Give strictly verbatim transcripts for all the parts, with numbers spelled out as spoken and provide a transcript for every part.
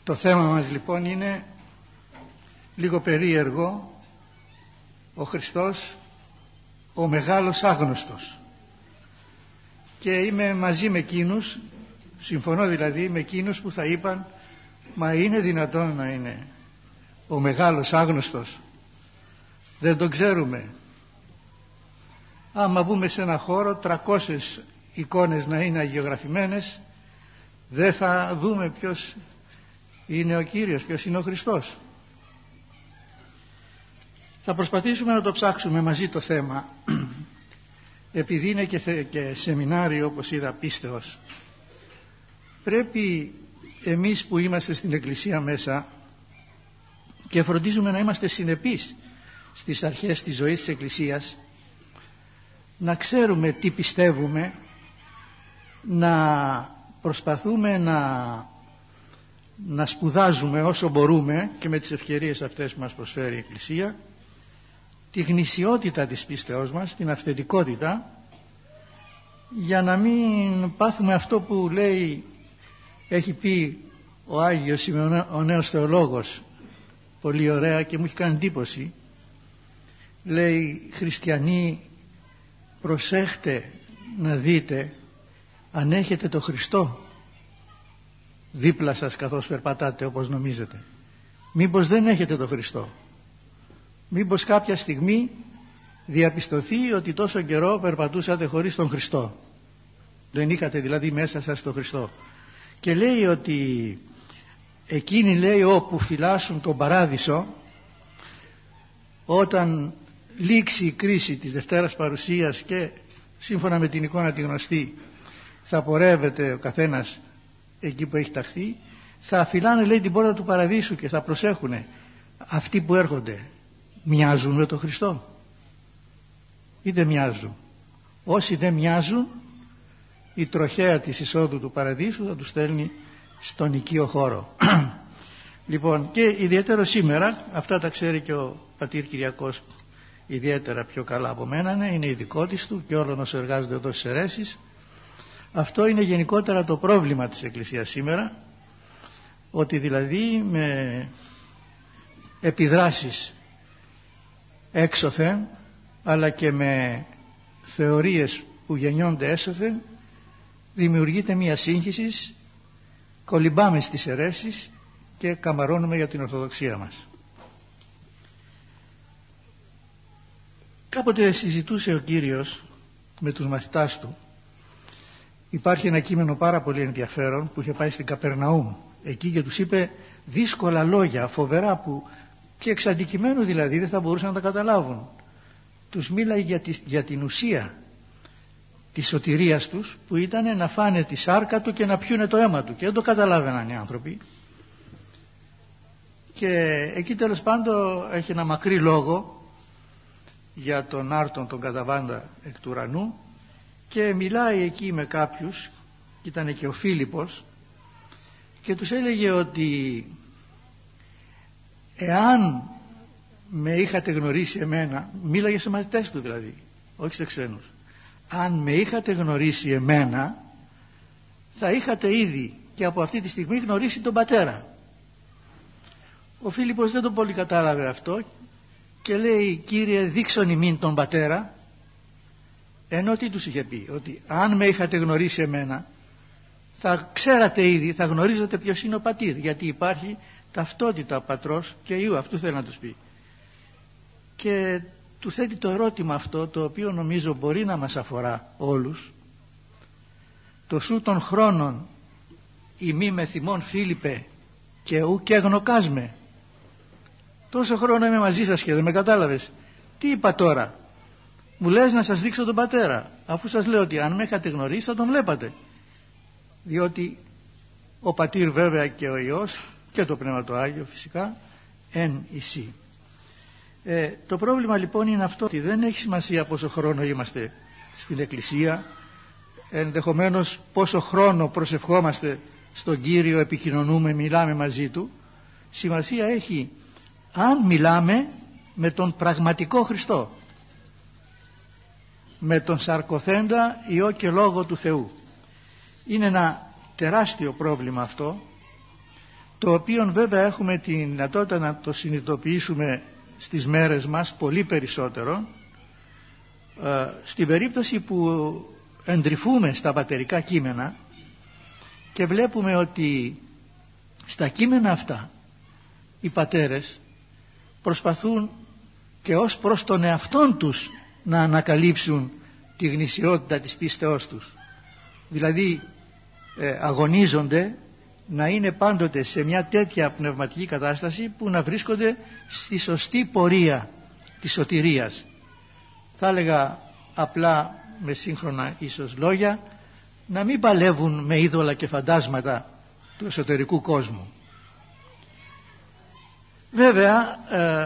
Το θέμα μας λοιπόν είναι λίγο περίεργο, ο Χριστός ο μεγάλος άγνωστος, και είμαι μαζί με εκείνους, συμφωνώ δηλαδή με εκείνους που θα είπαν μα είναι δυνατόν να είναι ο μεγάλος άγνωστος, δεν τον ξέρουμε. Άμα μπούμε σε ένα χώρο τριακόσιες εικόνες να είναι αγιογραφημένες, δεν θα δούμε ποιος είναι ο Κύριος, ποιος είναι ο Χριστός. Θα προσπαθήσουμε να το ψάξουμε μαζί το θέμα, επειδή είναι και, θε, και σεμινάριο, όπως είδα, πίστεως. Πρέπει εμείς που είμαστε στην Εκκλησία μέσα και φροντίζουμε να είμαστε συνεπείς στις αρχές της ζωής της Εκκλησίας, να ξέρουμε τι πιστεύουμε, να προσπαθούμε να, να σπουδάζουμε όσο μπορούμε και με τις ευκαιρίες αυτές που μας προσφέρει η Εκκλησία τη γνησιότητα της πίστεώς μας, την αυθεντικότητα, για να μην πάθουμε αυτό που λέει, έχει πει ο Άγιος Σημεων, ο νέος θεολόγος, πολύ ωραία και μου έχει κάνει εντύπωση. Λέει, χριστιανοί, προσέχτε να δείτε αν έχετε το Χριστό δίπλα σας καθώς περπατάτε όπως νομίζετε. Μήπως δεν έχετε το Χριστό. Μήπως κάποια στιγμή διαπιστωθεί ότι τόσο καιρό περπατούσατε χωρίς τον Χριστό. Δεν είχατε δηλαδή μέσα σας τον Χριστό. Και λέει ότι εκείνοι, λέει, όπου φυλάσσουν τον παράδεισο, όταν λήξει η κρίση της Δευτέρας Παρουσίας και σύμφωνα με την εικόνα τη γνωστή θα πορεύεται ο καθένας εκεί που έχει ταχθεί, θα φυλάνε, λέει, την πόρτα του παραδείσου και θα προσέχουνε αυτοί που έρχονται. Μοιάζουν με τον Χριστό ή δεν μοιάζουν? Όσοι δεν μοιάζουν, η τροχέα της εισόδου του παραδείσου θα τους στέλνει στον οικείο χώρο. Λοιπόν, και ιδιαίτερα σήμερα, αυτά τα ξέρει και ο πατήρ Κυριακός ιδιαίτερα πιο καλά από μένα, ναι, είναι ειδικότης του και όλων όσοι εργάζονται εδώ στις αιρέσεις. Αυτό είναι γενικότερα το πρόβλημα της Εκκλησίας σήμερα, ότι δηλαδή με επιδράσεις έξωθεν αλλά και με θεωρίες που γεννιόνται έσωθεν δημιουργείται μια σύγχυση, κολυμπάμε στις αιρέσεις και καμαρώνουμε για την Ορθοδοξία μας. Κάποτε συζητούσε ο Κύριος με τους μαθητάς του. Υπάρχει ένα κείμενο πάρα πολύ ενδιαφέρον που είχε πάει στην Καπερναούμ εκεί και τους είπε δύσκολα λόγια, φοβερά, που και εξ αντικειμένου δηλαδή δεν θα μπορούσαν να τα καταλάβουν. Τους μίλαγε για, τη, για την ουσία της σωτηρίας τους, που ήταν να φάνε τη σάρκα του και να πιούνε το αίμα του, και δεν το καταλάβαιναν οι άνθρωποι. Και εκεί τέλος πάντων έχει ένα μακρύ λόγο για τον άρτον τον καταβάντα εκ του ουρανού και μιλάει εκεί με κάποιους, ήταν και ο Φίλιππος, και τους έλεγε ότι εάν με είχατε γνωρίσει εμένα, μίλαγε σε μαθητές του δηλαδή, όχι σε ξένους, αν με είχατε γνωρίσει εμένα θα είχατε ήδη και από αυτή τη στιγμή γνωρίσει τον Πατέρα. Ο Φίλιππος δεν το πολύ κατάλαβε αυτό και λέει, Κύριε, δείξον ημίν τον Πατέρα, ενώ τι τους είχε πει? Ότι αν με είχατε γνωρίσει εμένα θα ξέρατε ήδη, θα γνωρίζατε ποιος είναι ο Πατήρ, γιατί υπάρχει ταυτότητα πατρός και Υιού, αυτού θέλει να τους πει. Και του θέτει το ερώτημα αυτό, το οποίο νομίζω μπορεί να μας αφορά όλους. Το σου των χρόνων ημί με θυμών Φίλιππε και ου και γνωκάσμε. Τόσο χρόνο είμαι μαζί σας και δεν με κατάλαβες. Τι είπα τώρα? Μου λες να σας δείξω τον Πατέρα, αφού σας λέω ότι αν με είχατε γνωρίσει θα τον βλέπατε. Διότι ο Πατήρ βέβαια και ο Υιός και το Πνεύμα το Άγιο φυσικά εν εισί. Ε, το πρόβλημα λοιπόν είναι αυτό, ότι δεν έχει σημασία πόσο χρόνο είμαστε στην Εκκλησία, ενδεχομένως πόσο χρόνο προσευχόμαστε στον Κύριο, επικοινωνούμε, μιλάμε μαζί Του. Σημασία έχει αν μιλάμε με τον πραγματικό Χριστό, με τον σαρκοθέντα Υιό και Λόγο του Θεού. Είναι ένα τεράστιο πρόβλημα αυτό, το οποίο βέβαια έχουμε τη δυνατότητα να το συνειδητοποιήσουμε στις μέρες μας πολύ περισσότερο, στην περίπτωση που εντρυφούμε στα πατερικά κείμενα και βλέπουμε ότι στα κείμενα αυτά οι πατέρες προσπαθούν και ως προς τον εαυτόν τους να ανακαλύψουν τη γνησιότητα της πίστεώς τους. Δηλαδή ε, αγωνίζονται να είναι πάντοτε σε μια τέτοια πνευματική κατάσταση που να βρίσκονται στη σωστή πορεία της σωτηρίας. Θα έλεγα απλά με σύγχρονα ίσως λόγια, να μην παλεύουν με είδωλα και φαντάσματα του εσωτερικού κόσμου. Βέβαια ε,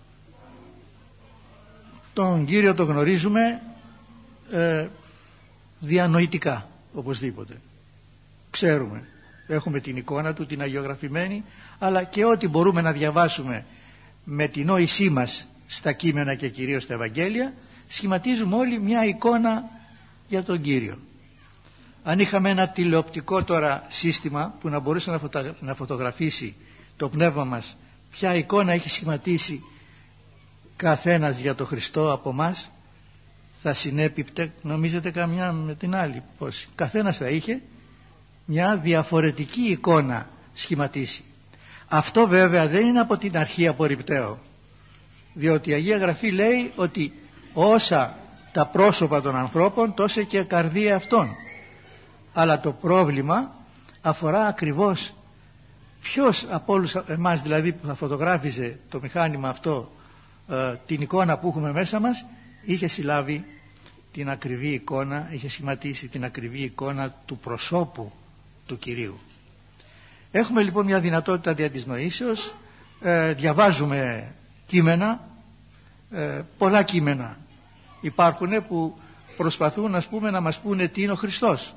τον Κύριο το γνωρίζουμε ε, διανοητικά οπωσδήποτε. Ξέρουμε, έχουμε την εικόνα του, την αγιογραφημένη, αλλά και ό,τι μπορούμε να διαβάσουμε με την νόησή μας στα κείμενα και κυρίως στα Ευαγγέλια, σχηματίζουμε όλοι μια εικόνα για τον Κύριο. Αν είχαμε ένα τηλεοπτικό τώρα σύστημα που να μπορούσε να, φωτα... να φωτογραφίσει το πνεύμα μας, ποια εικόνα έχει σχηματίσει καθένας για τον Χριστό από μας, θα συνέπιπτε, νομίζετε, καμιά με την άλλη? Πώς? Καθένας θα είχε μια διαφορετική εικόνα σχηματίσει. Αυτό βέβαια δεν είναι από την αρχή απορριπταίο, διότι η Αγία Γραφή λέει ότι όσα τα πρόσωπα των ανθρώπων, τόσα και η καρδία αυτών. Αλλά το πρόβλημα αφορά ακριβώς ποιος από όλους εμάς δηλαδή που θα φωτογράφιζε το μηχάνημα αυτό, ε, την εικόνα που έχουμε μέσα μας, είχε συλλάβει την ακριβή εικόνα, είχε σχηματίσει την ακριβή εικόνα του προσώπου του Κυρίου. Έχουμε λοιπόν μια δυνατότητα δια της νοήσεως, ε, διαβάζουμε κείμενα, ε, πολλά κείμενα υπάρχουν που προσπαθούν, ας πούμε, να μας πούνε τι είναι ο Χριστός.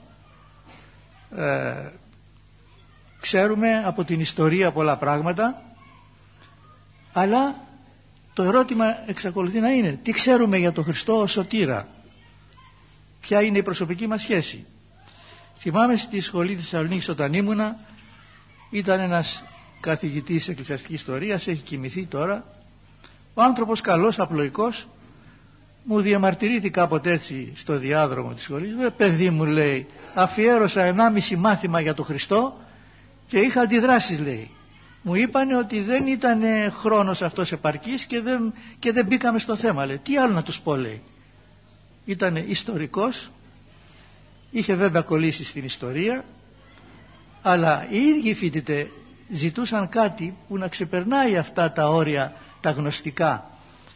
Ε, ξέρουμε από την ιστορία πολλά πράγματα, αλλά το ερώτημα εξακολουθεί να είναι τι ξέρουμε για τον Χριστό ως σωτήρα, ποια είναι η προσωπική μας σχέση. Θυμάμαι στη σχολή της Θεσσαλονίκης όταν ήμουνα, ήταν ένας καθηγητής εκκλησιαστικής ιστορίας, έχει κοιμηθεί τώρα, ο άνθρωπος καλός, απλοϊκός, μου διαμαρτυρήθη κάποτε έτσι στο διάδρομο της σχολής. «Ρε παιδί μου», λέει, «αφιέρωσα ενάμιση μάθημα για τον Χριστό και είχα αντιδράσεις», λέει. Μου είπανε ότι δεν ήταν χρόνος αυτός επαρκής και δεν, και δεν μπήκαμε στο θέμα, λέει. Τι άλλο να τους πω, λέει. Ήταν ιστορικός, είχε βέβαια κολλήσει στην ιστορία, αλλά οι ίδιοι φοιτητές ζητούσαν κάτι που να ξεπερνάει αυτά τα όρια τα γνωστικά.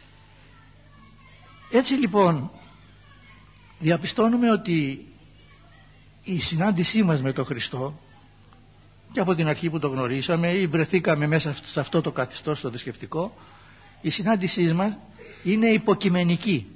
Έτσι λοιπόν διαπιστώνουμε ότι η συνάντησή μας με τον Χριστό, και από την αρχή που το γνωρίσαμε ή βρεθήκαμε μέσα σε αυτό το καθεστώς το θρησκευτικό, η συνάντησή μας είναι υποκειμενική.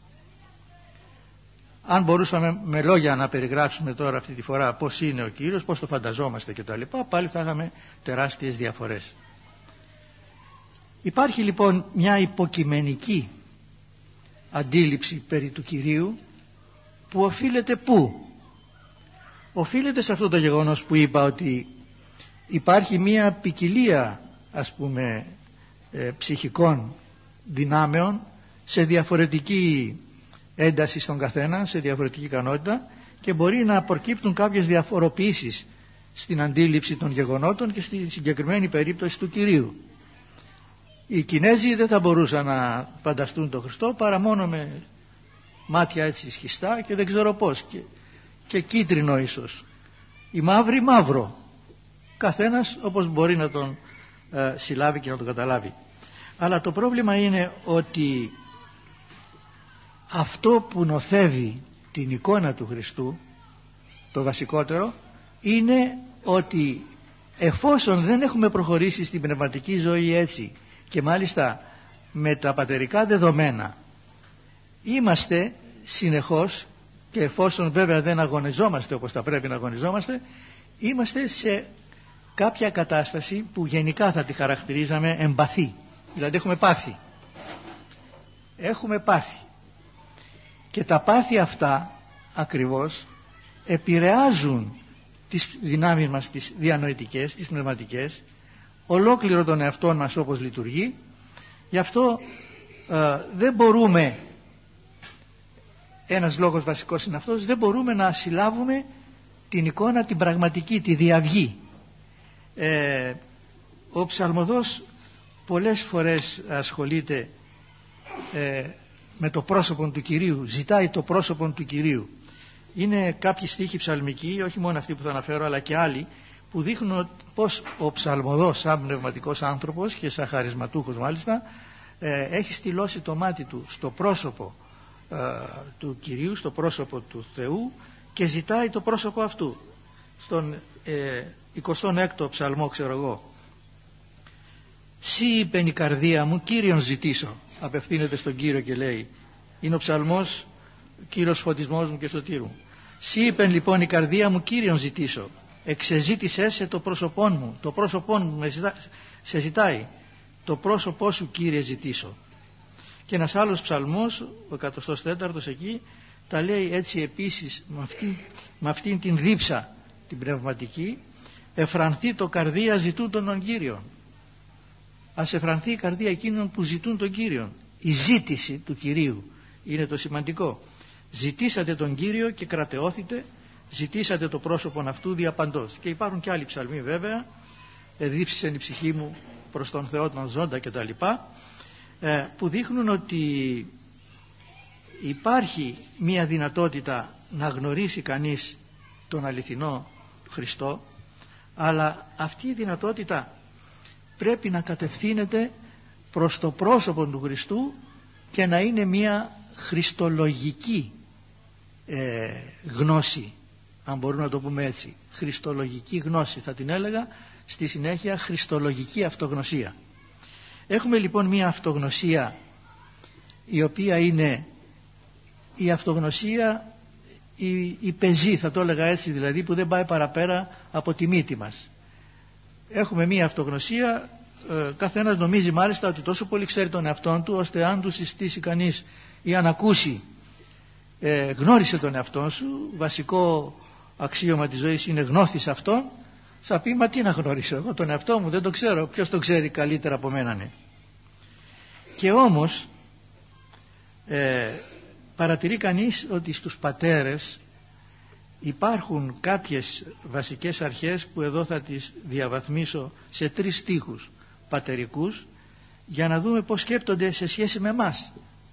Αν μπορούσαμε με λόγια να περιγράψουμε τώρα αυτή τη φορά πώς είναι ο Κύριος, πώς το φανταζόμαστε κτλ., πάλι θα είχαμε τεράστιες διαφορές. Υπάρχει λοιπόν μια υποκειμενική αντίληψη περί του Κυρίου που οφείλεται πού? Οφείλεται σε αυτό το γεγονός που είπα, ότι υπάρχει μια ποικιλία, ας πούμε, ε, ψυχικών δυνάμεων σε διαφορετική ένταση στον καθένα, σε διαφορετική ικανότητα, και μπορεί να προκύπτουν κάποιες διαφοροποιήσεις στην αντίληψη των γεγονότων και στη συγκεκριμένη περίπτωση του Κυρίου. Οι Κινέζοι δεν θα μπορούσαν να φανταστούν τον Χριστό παρά μόνο με μάτια έτσι σχιστά και δεν ξέρω πώς, και, και κίτρινο ίσως. Οι μαύροι μαύρο, καθένας όπως μπορεί να τον ε, συλλάβει και να τον καταλάβει. Αλλά το πρόβλημα είναι ότι αυτό που νοθεύει την εικόνα του Χριστού, το βασικότερο, είναι ότι εφόσον δεν έχουμε προχωρήσει στην πνευματική ζωή έτσι, και μάλιστα με τα πατερικά δεδομένα, είμαστε συνεχώς, και εφόσον βέβαια δεν αγωνιζόμαστε όπως θα πρέπει να αγωνιζόμαστε, είμαστε σε κάποια κατάσταση που γενικά θα τη χαρακτηρίζαμε εμπαθή. Δηλαδή έχουμε πάθη. Έχουμε πάθη. Και τα πάθη αυτά ακριβώς επηρεάζουν τις δυνάμεις μας, τις διανοητικές, τις πνευματικές, ολόκληρο τον εαυτό μας όπως λειτουργεί. Γι' αυτό ε, δεν μπορούμε, ένας λόγος βασικός είναι αυτός, δεν μπορούμε να συλλάβουμε την εικόνα την πραγματική, τη διαυγή. Ε, ο ψαλμοδός πολλές φορές ασχολείται ε, με το πρόσωπο του Κυρίου, ζητάει το πρόσωπο του Κυρίου. Είναι κάποιοι στίχοι ψαλμικοί, όχι μόνο αυτοί που θα αναφέρω αλλά και άλλοι, που δείχνουν πως ο ψαλμοδός σαν πνευματικός άνθρωπος και σαν χαρισματούχος μάλιστα ε, έχει στυλώσει το μάτι του στο πρόσωπο ε, του Κυρίου, στο πρόσωπο του Θεού και ζητάει το πρόσωπο αυτού. Στον ε, εικοστό έκτο ψαλμό, ξέρω εγώ, «Σύ είπεν η καρδία μου, Κύριον ζητήσω», απευθύνεται στον Κύριο και λέει, είναι ο ψαλμός «Κύριος φωτισμός μου και σωτήρου μου». «Σύ είπεν λοιπόν η καρδία μου, Κύριον ζητήσω, εξεζήτησέ σε το πρόσωπόν μου», το πρόσωπόν μου με ζητά, σε ζητάει, το πρόσωπό σου Κύριε ζητήσω. Και ένας άλλος ψαλμός, ο εκατοστός τέταρτος εκεί, τα λέει έτσι επίσης με, αυτή, με αυτήν την δίψα την πνευματική, «Εφρανθεί το καρδία ζητούν τον Κύριον». Ας εφρανθεί η καρδία εκείνων που ζητούν τον Κύριον. Η ζήτηση του Κυρίου είναι το σημαντικό. Ζητήσατε τον Κύριο και κρατεώθητε, ζητήσατε το πρόσωπον αυτού διαπαντός. Και υπάρχουν και άλλοι ψαλμοί βέβαια, εδίψησε η ψυχή μου προς τον Θεό τον ζώντα κτλ, που δείχνουν ότι υπάρχει μία δυνατότητα να γνωρίσει κανείς τον αληθινό Χριστό, αλλά αυτή η δυνατότητα πρέπει να κατευθύνεται προς το πρόσωπο του Χριστού και να είναι μία χριστολογική ε, γνώση, αν μπορούμε να το πούμε έτσι, χριστολογική γνώση, θα την έλεγα στη συνέχεια χριστολογική αυτογνωσία. Έχουμε λοιπόν μία αυτογνωσία η οποία είναι η αυτογνωσία η, η πεζή, θα το έλεγα έτσι, δηλαδή που δεν πάει παραπέρα από τη μύτη μας. Έχουμε μία αυτογνωσία, ε, καθένας νομίζει μάλιστα ότι τόσο πολύ ξέρει τον εαυτόν του, ώστε αν του συστήσει κανείς ή αν ακούσει ε, γνώρισε τον εαυτόν σου, βασικό αξίωμα της ζωής είναι γνώθης αυτόν, θα πει μα τι να γνωρίσω, εγώ τον εαυτό μου δεν το ξέρω, ποιος το ξέρει καλύτερα από μένα ναι. Και όμως ε, παρατηρεί κανείς ότι στους πατέρες υπάρχουν κάποιες βασικές αρχές που εδώ θα τις διαβαθμίσω σε τρεις στίχους πατερικούς για να δούμε πώς σκέπτονται σε σχέση με εμάς.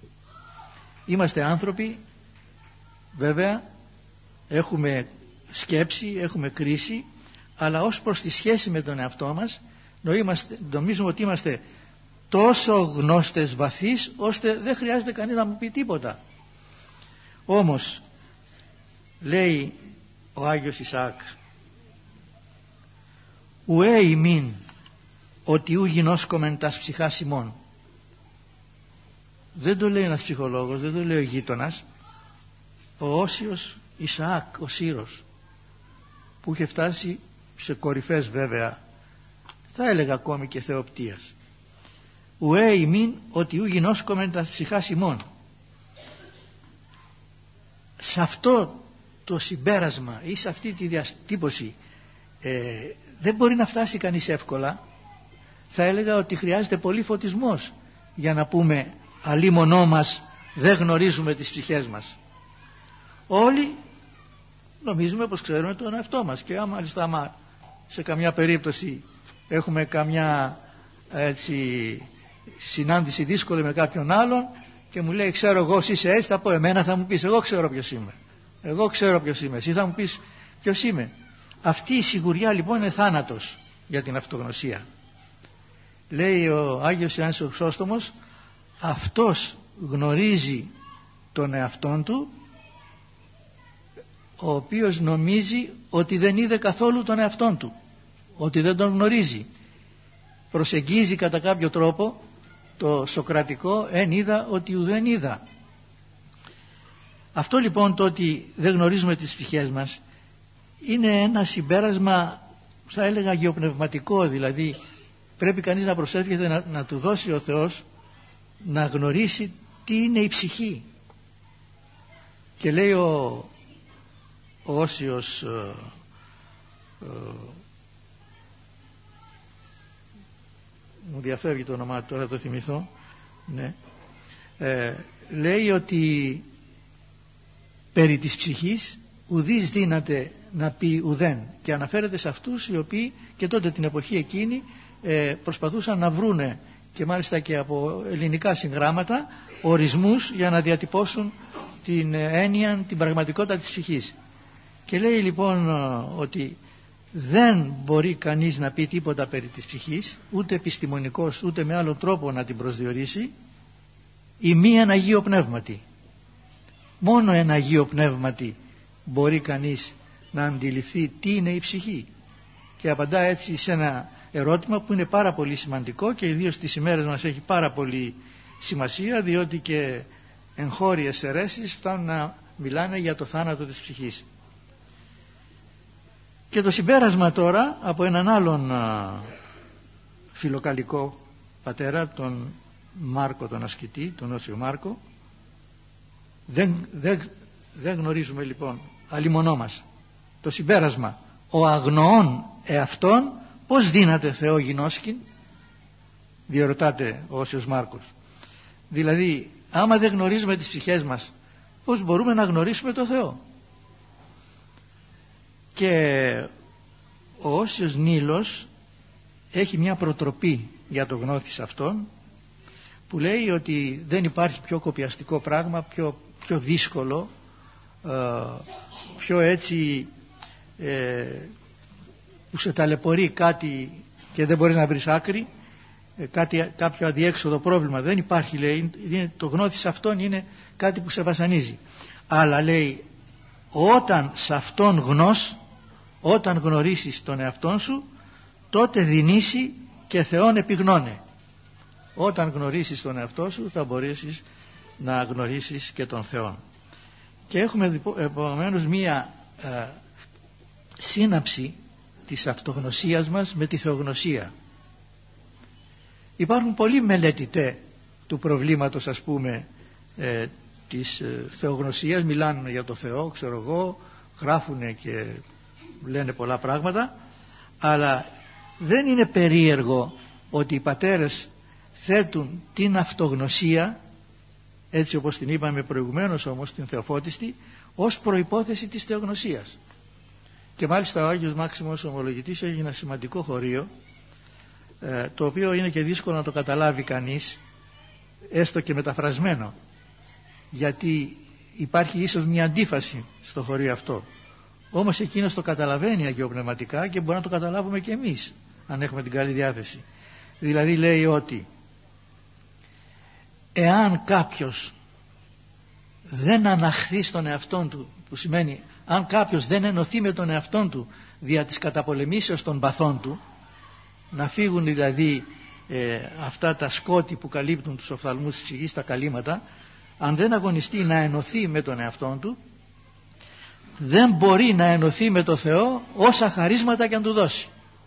Είμαστε άνθρωποι, βέβαια, έχουμε σκέψη, έχουμε κρίση, αλλά ως προς τη σχέση με τον εαυτό μας νομίζουμε ότι είμαστε τόσο γνώστες βαθείς ώστε δεν χρειάζεται κανείς να μου πει τίποτα. Όμως λέει ο Άγιος Ισαάκ, ουέ ημίν ότι ου γινώσκομεν τας ψυχάς ημών. Δεν το λέει ένας ψυχολόγος, δεν το λέει ο γείτονας, ο Όσιος Ισαάκ, ο Σύρος, που είχε φτάσει σε κορυφές βέβαια, θα έλεγα ακόμη και θεοπτίας. Ουέ ημίν ότι ου γινώσκομεν τας ψυχάς ημών. Σε αυτό το συμπέρασμα ή σε αυτή τη διατύπωση ε, δεν μπορεί να φτάσει κανείς εύκολα. Θα έλεγα ότι χρειάζεται πολύ φωτισμός για να πούμε αλίμονό μας δεν γνωρίζουμε τις ψυχές μας. Όλοι νομίζουμε πως ξέρουμε τον εαυτό μας και άμα, άμα σε καμιά περίπτωση έχουμε καμιά έτσι, συνάντηση δύσκολη με κάποιον άλλον και μου λέει ξέρω εγώ εσύ είσαι έτσι, θα πω εμένα, θα μου πεις εγώ ξέρω ποιος είμαι, εγώ ξέρω ποιος είμαι, εσύ θα μου πεις ποιος είμαι. Αυτή η σιγουριά λοιπόν είναι θάνατος για την αυτογνωσία. Λέει ο Άγιος Ιωάννης ο Χρυσόστομος, αυτός γνωρίζει τον εαυτόν του ο οποίος νομίζει ότι δεν είδε καθόλου τον εαυτόν του, ότι δεν τον γνωρίζει. Προσεγγίζει κατά κάποιο τρόπο το σοκρατικό εν είδα ότι ουδέν είδα. Αυτό λοιπόν το ότι δεν γνωρίζουμε τις ψυχές μας είναι ένα συμπέρασμα θα έλεγα γεωπνευματικό, δηλαδή πρέπει κανείς να προσεύχεται να, να του δώσει ο Θεός να γνωρίσει τι είναι η ψυχή. Και λέει ο, ο Όσιος ε, ε, μου διαφεύγει το όνομά του, τώρα το θυμηθώ, ναι. ε, λέει ότι περί της ψυχής ουδής δύναται να πει ουδέν, και αναφέρεται σε αυτούς οι οποίοι και τότε την εποχή εκείνη ε, προσπαθούσαν να βρούνε, και μάλιστα και από ελληνικά συγγράμματα, ορισμούς για να διατυπώσουν την έννοια, την πραγματικότητα της ψυχής. Και λέει λοιπόν ότι δεν μπορεί κανείς να πει τίποτα περί της ψυχής, ούτε επιστημονικός ούτε με άλλον τρόπο να την προσδιορίσει, ή μη ένα Αγίο Πνεύματι. Μόνο ένα Αγίο Πνεύματι μπορεί κανείς να αντιληφθεί τι είναι η ψυχή, και απαντά έτσι σε ένα ερώτημα που είναι πάρα πολύ σημαντικό και ιδίως στις ημέρες μας έχει πάρα πολύ σημασία, διότι και εγχώριες αιρέσεις φτάνουν να μιλάνε για το θάνατο της ψυχής. Και το συμπέρασμα τώρα από έναν άλλον φιλοκαλικό πατέρα, τον Μάρκο τον ασκητή, τον Όσιο Μάρκο. Δεν, δεν, δεν γνωρίζουμε λοιπόν, αλλημονό μας. Το συμπέρασμα, ο αγνοών εαυτόν πώς δύναται Θεό γινώσκην, διερωτάται ο Όσιος Μάρκος. Δηλαδή άμα δεν γνωρίζουμε τις ψυχές μας, πώς μπορούμε να γνωρίσουμε το Θεό? Και ο Όσιος Νείλος έχει μια προτροπή για το γνώθις αυτόν, που λέει ότι δεν υπάρχει πιο κοπιαστικό πράγμα, πιο, πιο δύσκολο, ε, πιο έτσι ε, που σε ταλαιπωρεί κάτι και δεν μπορεί να βρεις άκρη, ε, κάτι, κάποιο αδιέξοδο πρόβλημα. Δεν υπάρχει, λέει, είναι, το γνώθις αυτόν είναι κάτι που σε βασανίζει. Αλλά λέει, όταν σε αυτόν γνώς, όταν γνωρίσεις τον εαυτόν σου, τότε δινήσει και Θεόν επιγνώνε. Όταν γνωρίσεις τον εαυτό σου θα μπορέσεις να γνωρίσεις και τον Θεό. Και έχουμε επομένως μία ε, σύναψη της αυτογνωσίας μας με τη θεογνωσία. Υπάρχουν πολλοί μελετητές του προβλήματος, ας πούμε, ε, της ε, θεογνωσίας, μιλάνε για το Θεό, ξέρω εγώ, γράφουν και λένε πολλά πράγματα, αλλά δεν είναι περίεργο ότι οι πατέρες θέτουν την αυτογνωσία, έτσι όπως την είπαμε προηγουμένως όμως, την θεοφώτιστη, ως προϋπόθεση της θεογνωσίας. Και μάλιστα ο Άγιος Μάξιμος Ομολογητής έχει ένα σημαντικό χωρίο, ε, το οποίο είναι και δύσκολο να το καταλάβει κανείς, έστω και μεταφρασμένο, γιατί υπάρχει ίσως μια αντίφαση στο χωρίο αυτό. Όμως εκείνος το καταλαβαίνει αγιοπνευματικά και μπορεί να το καταλάβουμε και εμείς, αν έχουμε την καλή διάθεση. Δηλαδή λέει ότι εάν κάποιος δεν αναχθεί στον εαυτόν του, που σημαίνει αν κάποιος δεν ενωθεί με τον εαυτόν του δια της καταπολεμήσεως των παθών του, να φύγουν δηλαδή ε, αυτά τα σκότη που καλύπτουν τους οφθαλμούς της ψυχής, τα καλύματα, αν δεν αγωνιστεί να ενωθεί με τον εαυτόν του, δεν μπορεί να ενωθεί με το Θεό όσα χαρίσματα και αν του δώσει.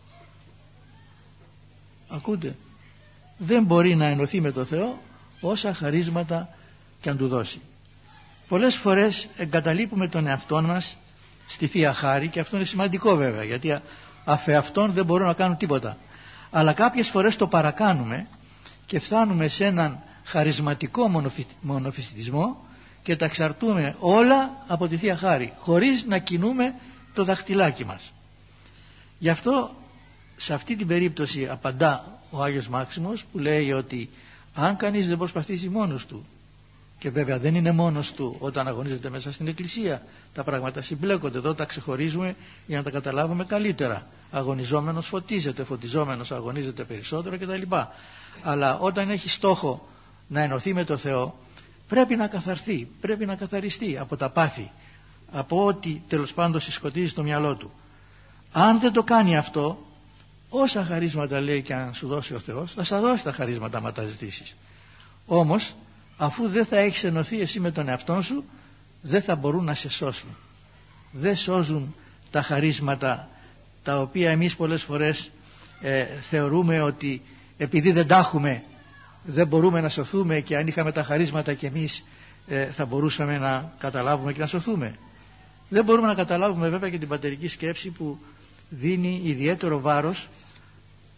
Ακούτε, δεν μπορεί να ενωθεί με το Θεό όσα χαρίσματα και αν του δώσει. Πολλές φορές εγκαταλείπουμε τον εαυτό μας στη Θεία Χάρη, και αυτό είναι σημαντικό βέβαια, γιατί αφεαυτόν δεν μπορούν να κάνουν τίποτα. Αλλά κάποιες φορές το παρακάνουμε και φτάνουμε σε έναν χαρισματικό μονοφυσιτισμό και τα εξαρτούμε όλα από τη Θεία Χάρη, χωρίς να κινούμε το δαχτυλάκι μας. Γι' αυτό σε αυτή την περίπτωση απαντά ο Άγιος Μάξιμος, που λέει ότι αν κανείς δεν προσπαθήσει μόνος του, και βέβαια δεν είναι μόνος του όταν αγωνίζεται μέσα στην Εκκλησία, τα πράγματα συμπλέκονται, εδώ τα ξεχωρίζουμε για να τα καταλάβουμε καλύτερα. Αγωνιζόμενος φωτίζεται, φωτιζόμενος αγωνίζεται περισσότερο κτλ. Αλλά όταν έχει στόχο να ενωθεί με το Θεό, πρέπει να καθαρθεί, πρέπει να καθαριστεί από τα πάθη, από ό,τι τέλος πάντων συσκοτίζει το μυαλό του. Αν δεν το κάνει αυτό, όσα χαρίσματα λέει και αν σου δώσει ο Θεός, θα σας δώσει τα χαρίσματα άμα τα ζητήσεις. Όμως αφού δεν θα έχεις ενωθεί εσύ με τον εαυτό σου, δεν θα μπορούν να σε σώσουν. Δεν σώζουν τα χαρίσματα τα οποία εμείς πολλές φορές ε, θεωρούμε ότι επειδή δεν τα έχουμε δεν μπορούμε να σωθούμε, και αν είχαμε τα χαρίσματα και εμείς ε, θα μπορούσαμε να καταλάβουμε και να σωθούμε. Δεν μπορούμε να καταλάβουμε βέβαια και την πατερική σκέψη που δίνει ιδιαίτερο βάρος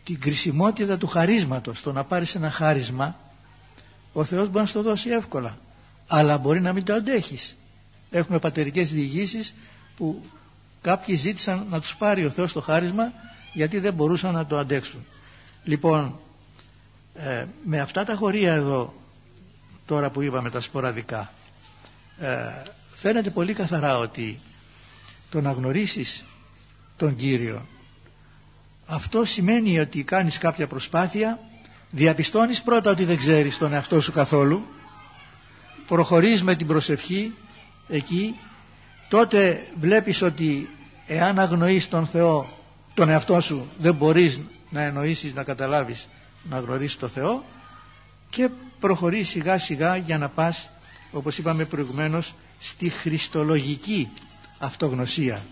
την κρισιμότητα του χαρίσματος. Το να πάρεις ένα χάρισμα, ο Θεός μπορεί να στο δώσει εύκολα, αλλά μπορεί να μην το αντέχεις. Έχουμε πατερικές διηγήσεις που κάποιοι ζήτησαν να τους πάρει ο Θεός το χάρισμα γιατί δεν μπορούσαν να το αντέξουν. Λοιπόν, ε, με αυτά τα χωρία εδώ τώρα που είπαμε τα σποραδικά, ε, φαίνεται πολύ καθαρά ότι το να γνωρίσεις τον Κύριο, αυτό σημαίνει ότι κάνεις κάποια προσπάθεια, διαπιστώνεις πρώτα ότι δεν ξέρεις τον εαυτό σου καθόλου, προχωρείς με την προσευχή εκεί, τότε βλέπεις ότι εάν αγνοείς τον Θεό, τον εαυτό σου, δεν μπορείς να εννοήσεις, να καταλάβεις, να γνωρίσεις τον Θεό, και προχωρείς σιγά σιγά για να πας, όπως είπαμε προηγουμένως, στη χριστολογική αυτογνωσία.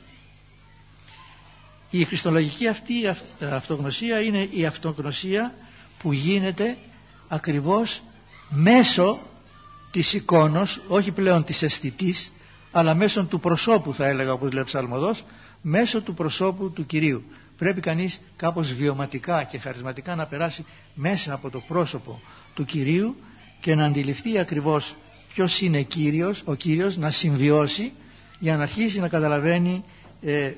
Η χριστολογική αυτή αυτογνωσία είναι η αυτογνωσία που γίνεται ακριβώς μέσω της εικόνος, όχι πλέον της αισθητής, αλλά μέσω του προσώπου, θα έλεγα, όπως λέει ο Ψαλμοδός, μέσω του προσώπου του Κυρίου. Πρέπει κανείς κάπως βιωματικά και χαρισματικά να περάσει μέσα από το πρόσωπο του Κυρίου και να αντιληφθεί ακριβώς ποιος είναι Κύριος, ο Κύριος, να συμβιώσει για να αρχίσει να καταλαβαίνει ε,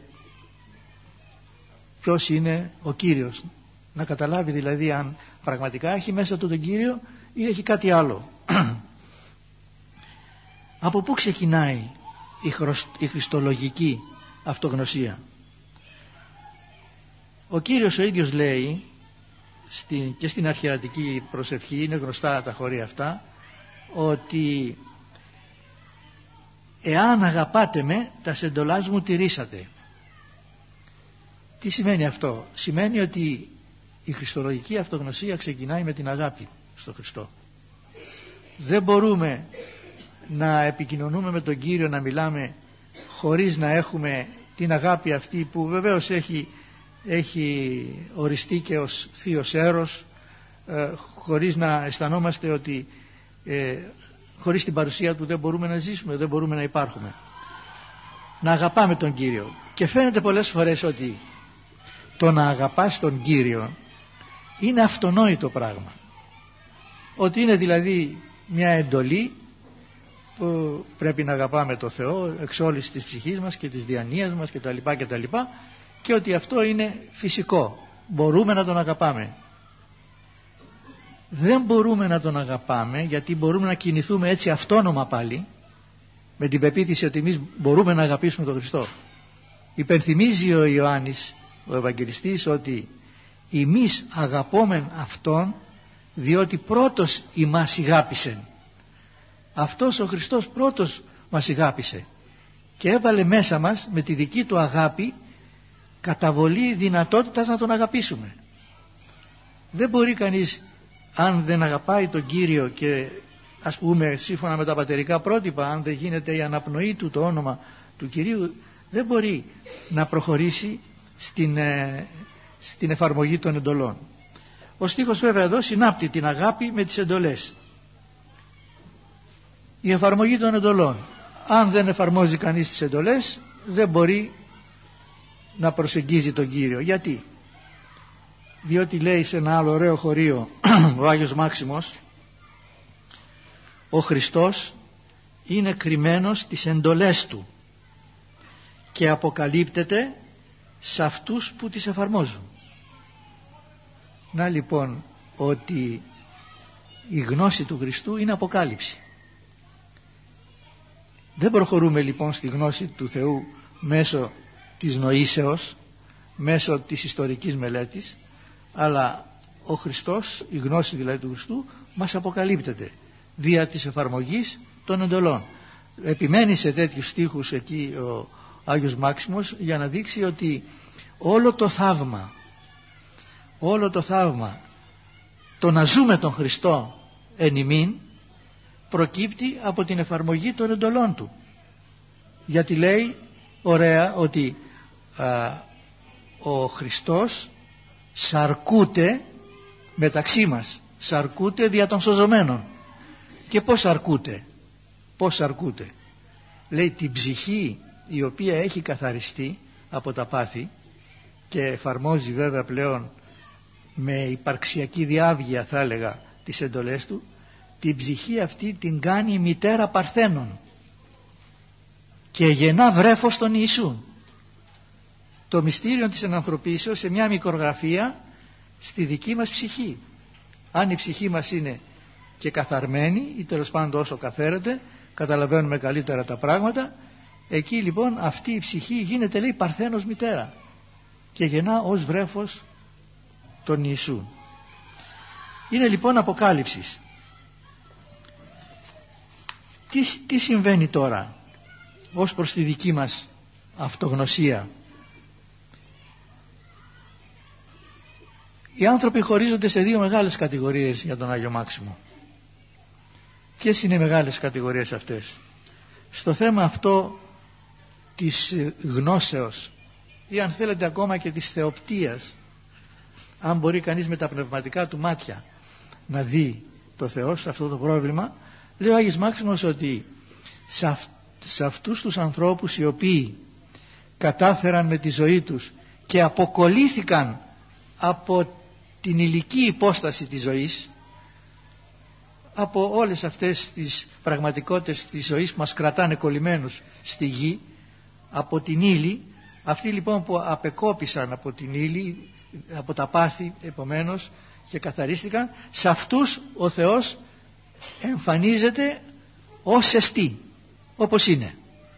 ποιος είναι ο Κύριος. Να καταλάβει δηλαδή αν πραγματικά έχει μέσα του τον Κύριο ή έχει κάτι άλλο. Από πού ξεκινάει η, χρωστ, η χριστολογική αυτογνωσία? Ο Κύριος ο ίδιος λέει στη, και στην αρχιερατική προσευχή, είναι γνωστά τα χωρία αυτά, ότι εάν αγαπάτε με, τα σεντολάς μου τηρήσατε. Τι σημαίνει αυτό? Σημαίνει ότι η χριστολογική αυτογνωσία ξεκινάει με την αγάπη στο Χριστό. Δεν μπορούμε να επικοινωνούμε με τον Κύριο, να μιλάμε χωρίς να έχουμε την αγάπη αυτή που βεβαίως έχει, έχει οριστεί και ως θείος έρος, ε, χωρίς να αισθανόμαστε ότι ε, χωρίς την παρουσία του δεν μπορούμε να ζήσουμε, δεν μπορούμε να υπάρχουμε. Να αγαπάμε τον Κύριο. Και φαίνεται πολλές φορές ότι το να αγαπάς τον Κύριο είναι αυτονόητο πράγμα, ότι είναι δηλαδή μια εντολή που πρέπει να αγαπάμε τον Θεό εξ όλης της ψυχής μας και της διανοίας μας κτλ. κτλ. Και ότι αυτό είναι φυσικό, μπορούμε να τον αγαπάμε. Δεν μπορούμε να τον αγαπάμε γιατί μπορούμε να κινηθούμε έτσι αυτόνομα πάλι, με την πεποίθηση ότι εμείς μπορούμε να αγαπήσουμε τον Χριστό. Υπενθυμίζει ο Ιωάννης ο Ευαγγελιστής ότι εμείς αγαπόμεν Αυτόν διότι πρώτος ημάς ηγάπησεν. Αυτός ο Χριστός πρώτος μας ηγάπησε και έβαλε μέσα μας με τη δική του αγάπη καταβολή δυνατότητας να τον αγαπήσουμε. Δεν μπορεί κανείς, αν δεν αγαπάει τον Κύριο και ας πούμε σύμφωνα με τα πατερικά πρότυπα, αν δεν γίνεται η αναπνοή του το όνομα του Κυρίου, δεν μπορεί να προχωρήσει στην, ε, στην εφαρμογή των εντολών. Ο στίχος βέβαια εδώ συνάπτει την αγάπη με τις εντολές. Η εφαρμογή των εντολών. Αν δεν εφαρμόζει κανείς τις εντολές, δεν μπορεί να προσεγγίζει τον Κύριο. Γιατί? Διότι λέει σε ένα άλλο ωραίο χωρίο ο Άγιος Μάξιμος, ο Χριστός είναι κρυμμένος στις εντολές του και αποκαλύπτεται σε αυτούς που τις εφαρμόζουν. Να λοιπόν ότι η γνώση του Χριστού είναι αποκάλυψη. Δεν προχωρούμε λοιπόν στη γνώση του Θεού μέσω της νοήσεως, μέσω της ιστορικής μελέτης, αλλά ο Χριστός, η γνώση δηλαδή του Χριστού, μας αποκαλύπτεται δια της εφαρμογής των εντολών. Επιμένει σε τέτοιους στίχους εκεί ο Άγιος Μάξιμος για να δείξει ότι όλο το θαύμα, όλο το θαύμα, το να ζούμε τον Χριστό εν ημίν, προκύπτει από την εφαρμογή των εντολών του. Γιατί λέει ωραία ότι α, ο Χριστός σαρκούται μεταξύ μας, σαρκούται δια των σωζωμένων. Και πώς σαρκούται? Πώς σαρκούται? Λέει την ψυχή η οποία έχει καθαριστεί από τα πάθη και εφαρμόζει βέβαια πλέον με υπαρξιακή διάβγεια θα έλεγα τις εντολές του, την ψυχή αυτή την κάνει μητέρα παρθένων και γεννά βρέφος τον Ιησού. Το μυστήριο της ενανθρωπίσεως σε μια μικρογραφία στη δική μας ψυχή. Αν η ψυχή μας είναι και καθαρμένη ή τέλος πάντων όσο καθαίρεται, καταλαβαίνουμε καλύτερα τα πράγματα, εκεί λοιπόν αυτή η ψυχή γίνεται, λέει, παρθένος μητέρα και γεννά ως βρέφος τον Ιησού. Είναι λοιπόν αποκάλυψης. Τι, τι συμβαίνει τώρα ως προς τη δική μας αυτογνωσία? Οι άνθρωποι χωρίζονται σε δύο μεγάλες κατηγορίες για τον Άγιο Μάξιμο. Ποιες είναι οι μεγάλες κατηγορίες αυτές? Στο θέμα αυτό της γνώσεως ή αν θέλετε ακόμα και της θεοπτείας, αν μπορεί κανείς με τα πνευματικά του μάτια να δει το Θεό σε αυτό το πρόβλημα, λέει ο Άγιος Μάξιμος ότι σε, αυ, σε αυτούς τους ανθρώπους οι οποίοι κατάφεραν με τη ζωή τους και αποκολλήθηκαν από την υλική υπόσταση της ζωής, από όλες αυτές τις πραγματικότητες της ζωής που μας κρατάνε κολλημένους στη γη, από την ύλη, αυτοί λοιπόν που απεκόπησαν από την ύλη, από τα πάθη επομένως και καθαρίστηκαν, σε αυτούς ο Θεός εμφανίζεται ως εστί, όπως είναι.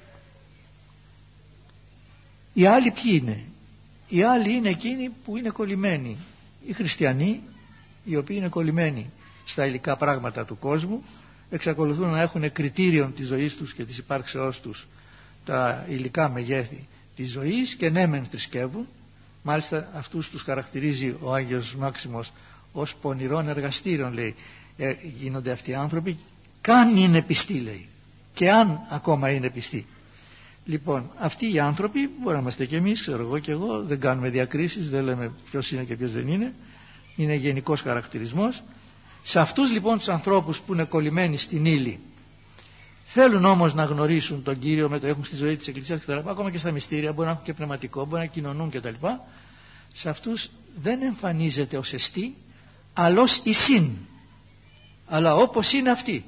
Οι άλλοι ποιοι είναι? Οι άλλοι είναι εκείνοι που είναι κολλημένοι, οι χριστιανοί, οι οποίοι είναι κολλημένοι στα υλικά πράγματα του κόσμου, εξακολουθούν να έχουν κριτήριον της ζωής τους και της υπάρξεώς τους τα υλικά μεγέθη της ζωής και ναι μεν θρησκεύουν. Μάλιστα αυτούς τους χαρακτηρίζει ο Άγιος Μάξιμος ως πονηρών εργαστήριων, λέει, ε, γίνονται αυτοί οι άνθρωποι καν είναι πιστοί, λέει, και αν ακόμα είναι πιστοί. Λοιπόν, αυτοί οι άνθρωποι μπορεί να είμαστε και εμείς, ξέρω εγώ και εγώ, δεν κάνουμε διακρίσεις, δεν λέμε ποιος είναι και ποιος δεν είναι, είναι γενικός χαρακτηρισμός. Σε αυτούς λοιπόν τους ανθρώπους που είναι κολλημένοι στην ύλη, θέλουν όμως να γνωρίσουν τον Κύριο, με το έχουν στη ζωή της Εκκλησίας κτλ. Ακόμα και στα μυστήρια, μπορεί να έχουν και πνευματικό, μπορεί να κοινωνούν κτλ. Σε αυτούς δεν εμφανίζεται ως εστί, αλλά ως εισήν, αλλά όπως είναι αυτοί.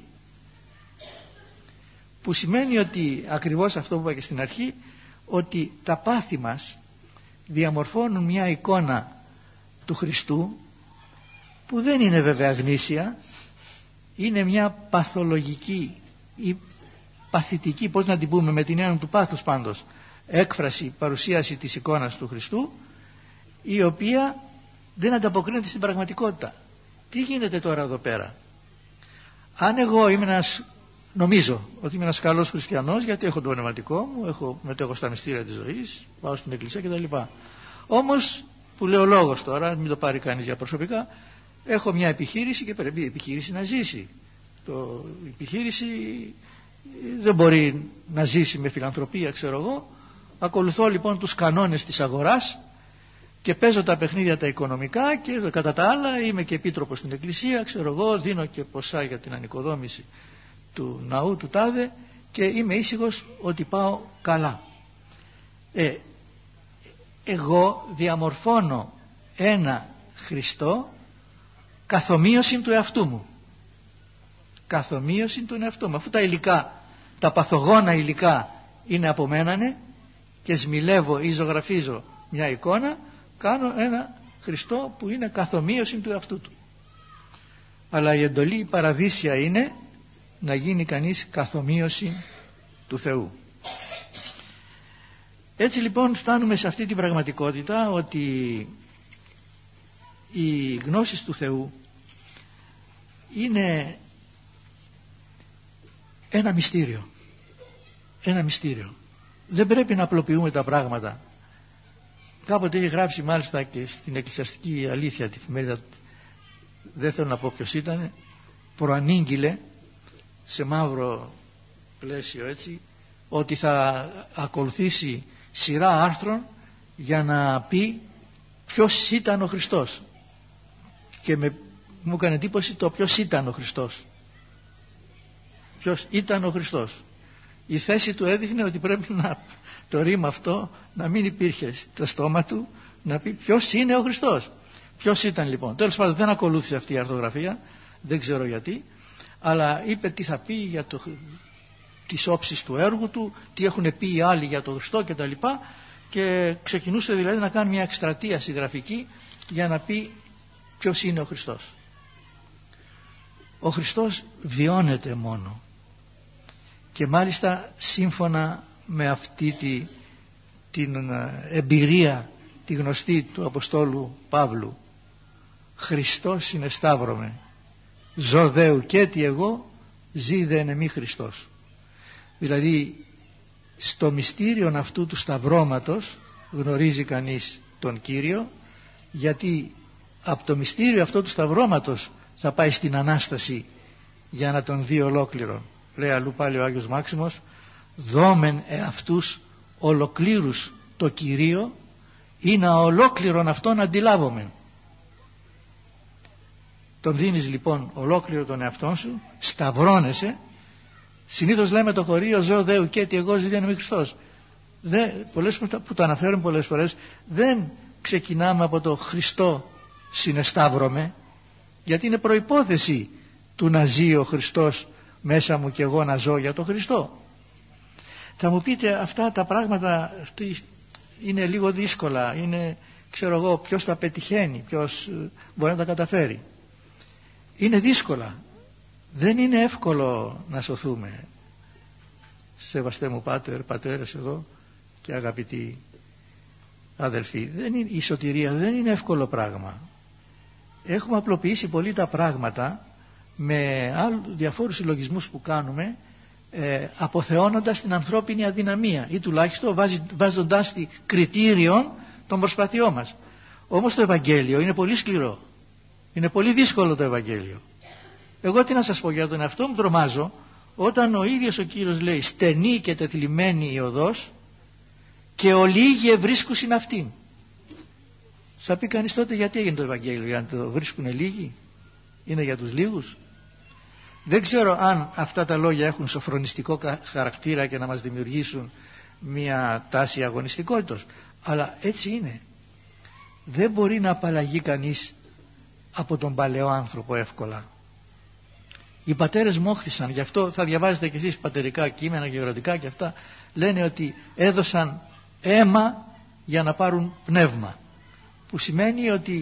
Που σημαίνει ότι ακριβώς αυτό που είπα και στην αρχή, ότι τα πάθη μας διαμορφώνουν μια εικόνα του Χριστού που δεν είναι βέβαια γνήσια, είναι μια παθολογική ή παθητική, πώς να την πούμε, με την έννοια του πάθους πάντως, έκφραση, παρουσίαση της εικόνας του Χριστού, η οποία δεν ανταποκρίνεται στην πραγματικότητα. Τι γίνεται τώρα εδώ πέρα? Αν εγώ είμαι ένας, νομίζω ότι είμαι ένας καλός χριστιανός, γιατί έχω το πνευματικό μου, έχω, μετέχω στα μυστήρια της ζωής, πάω στην εκκλησία κτλ. Όμως, που λέω λόγος τώρα, μην το πάρει κανείς για προσωπικά, έχω μια επιχείρηση και πρέπει η επιχείρηση να ζήσει. Το, η επιχείρηση δεν μπορεί να ζήσει με φιλανθρωπία, ξέρω εγώ. Ακολουθώ λοιπόν τους κανόνες της αγοράς και παίζω τα παιχνίδια τα οικονομικά και κατά τα άλλα είμαι και επίτροπος στην εκκλησία, ξέρω εγώ, δίνω και ποσά για την ανοικοδόμηση του ναού του τάδε και είμαι ήσυχος ότι πάω καλά. Ε, εγώ διαμορφώνω ένα Χριστό καθομοίωση του εαυτού μου. Καθομοίωση του εαυτού μου. Αφού τα υλικά, τα παθογόνα υλικά είναι από μένανε και σμιλεύω ή ζωγραφίζω μια εικόνα, κάνω ένα Χριστό που είναι καθομοίωση του εαυτού του. Αλλά η εντολή η παραδείσια είναι να γίνει κανείς καθομοίωση του Θεού. Έτσι λοιπόν φτάνουμε σε αυτή την πραγματικότητα ότι οι γνώσεις του Θεού είναι ένα μυστήριο. Ένα μυστήριο. Δεν πρέπει να απλοποιούμε τα πράγματα. Κάποτε είχε γράψει μάλιστα και στην Εκκλησιαστική Αλήθεια, τη εφημερίδα, δεν θέλω να πω ποιος ήταν, προανήγγειλε σε μαύρο πλαίσιο έτσι, ότι θα ακολουθήσει σειρά άρθρων για να πει ποιος ήταν ο Χριστός. Και με, μου έκανε εντύπωση το ποιος ήταν ο Χριστός. Ποιος ήταν ο Χριστός. Η θέση του έδειχνε ότι πρέπει να, το ρήμα αυτό να μην υπήρχε στο στόμα του, να πει ποιος είναι ο Χριστός. Ποιος ήταν λοιπόν? Τέλος πάντων δεν ακολούθησε αυτή η αρθογραφία, δεν ξέρω γιατί, αλλά είπε τι θα πει για το, τις όψεις του έργου του, τι έχουν πει οι άλλοι για τον Χριστό κτλ. Και ξεκινούσε δηλαδή να κάνει μια εκστρατεία συγγραφική για να πει ποιος είναι ο Χριστός. Ο Χριστός βιώνεται μόνο, και μάλιστα σύμφωνα με αυτή τη, την εμπειρία τη γνωστή του Αποστόλου Παύλου, Χριστός συνεσταύρωμε, ζω δέου και τι εγώ, ζει δε εν εμεί Χριστός. Δηλαδή στο μυστήριον αυτού του σταυρώματος γνωρίζει κανείς τον Κύριο, γιατί από το μυστήριο αυτό του σταυρώματος θα πάει στην Ανάσταση για να τον δει ολόκληρον. Λέει αλλού πάλι ο Άγιος Μάξιμος, δόμεν εαυτούς ολοκλήρους το Κυρίο ή να ολόκληρον αυτόν αντιλάβομεν. Τον δίνεις λοιπόν ολόκληρο τον εαυτόν σου, σταυρώνεσαι. Συνήθως λέμε το χωρίο ζω δέου και τι εγώ ζει εν εμεί Χριστός. Δεν, πολλές που το αναφέρουν πολλές φορές, δεν ξεκινάμε από το Χριστό συνεσταύρωμε, γιατί είναι προϋπόθεση του να ζει ο Χριστός μέσα μου και εγώ να ζω για τον Χριστό. Θα μου πείτε, αυτά τα πράγματα είναι λίγο δύσκολα, είναι, ξέρω εγώ, ποιος τα πετυχαίνει, ποιος μπορεί να τα καταφέρει. Είναι δύσκολα, δεν είναι εύκολο να σωθούμε. Σεβαστέ μου πάτερ, πατέρες εδώ και αγαπητοί αδελφοί, δεν είναι, η σωτηρία δεν είναι εύκολο πράγμα. Έχουμε απλοποιήσει πολύ τα πράγματα με άλλους διαφόρους συλλογισμούς που κάνουμε, ε, αποθεώνοντας την ανθρώπινη αδυναμία ή τουλάχιστον βάζοντας τη κριτήριον των προσπαθειών μας. Όμως το Ευαγγέλιο είναι πολύ σκληρό, είναι πολύ δύσκολο το Ευαγγέλιο. Εγώ τι να σας πω, για τον εαυτό μου τρομάζω όταν ο ίδιος ο Κύριος λέει στενή και τεθλιμμένη η οδός και ολίγοι ευρίσκουσιν αυτήν. Θα πει κανείς τότε, γιατί έγινε το Ευαγγέλιο, για να το βρίσκουν λίγοι, είναι για τους λίγους? Δεν ξέρω αν αυτά τα λόγια έχουν σοφρονιστικό χαρακτήρα και να μας δημιουργήσουν μια τάση αγωνιστικότητας, αλλά έτσι είναι. Δεν μπορεί να απαλλαγεί κανείς από τον παλαιό άνθρωπο εύκολα. Οι πατέρες μόχθησαν, γι' αυτό θα διαβάζετε κι εσείς πατερικά κείμενα και ερωτικά και αυτά, λένε ότι έδωσαν αίμα για να πάρουν πνεύμα, που σημαίνει ότι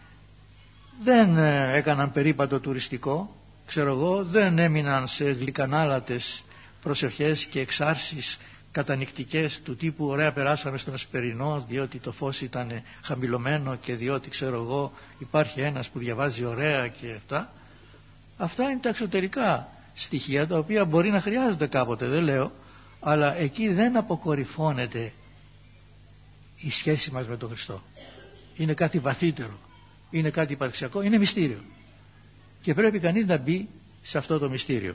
δεν έκαναν περίπατο τουριστικό, ξέρω εγώ, δεν έμειναν σε γλυκανάλατες προσευχές και εξάρσεις κατανυκτικές του τύπου ωραία περάσαμε στον Εσπερινό διότι το φως ήταν χαμηλωμένο και διότι ξέρω εγώ υπάρχει ένας που διαβάζει ωραία και αυτά. Αυτά είναι τα εξωτερικά στοιχεία τα οποία μπορεί να χρειάζονται κάποτε, δεν λέω, αλλά εκεί δεν αποκορυφώνεται η σχέση μας με τον Χριστό. Είναι κάτι βαθύτερο, είναι κάτι υπαρξιακό, είναι μυστήριο και πρέπει κανείς να μπει σε αυτό το μυστήριο.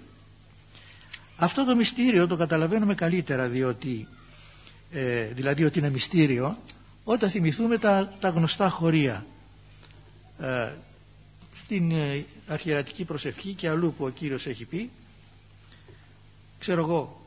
Αυτό το μυστήριο το καταλαβαίνουμε καλύτερα, διότι ε, δηλαδή ότι είναι μυστήριο όταν θυμηθούμε τα, τα γνωστά χωρία ε, στην ε, αρχιερατική προσευχή και αλλού που ο Κύριος έχει πει, ξέρω εγώ,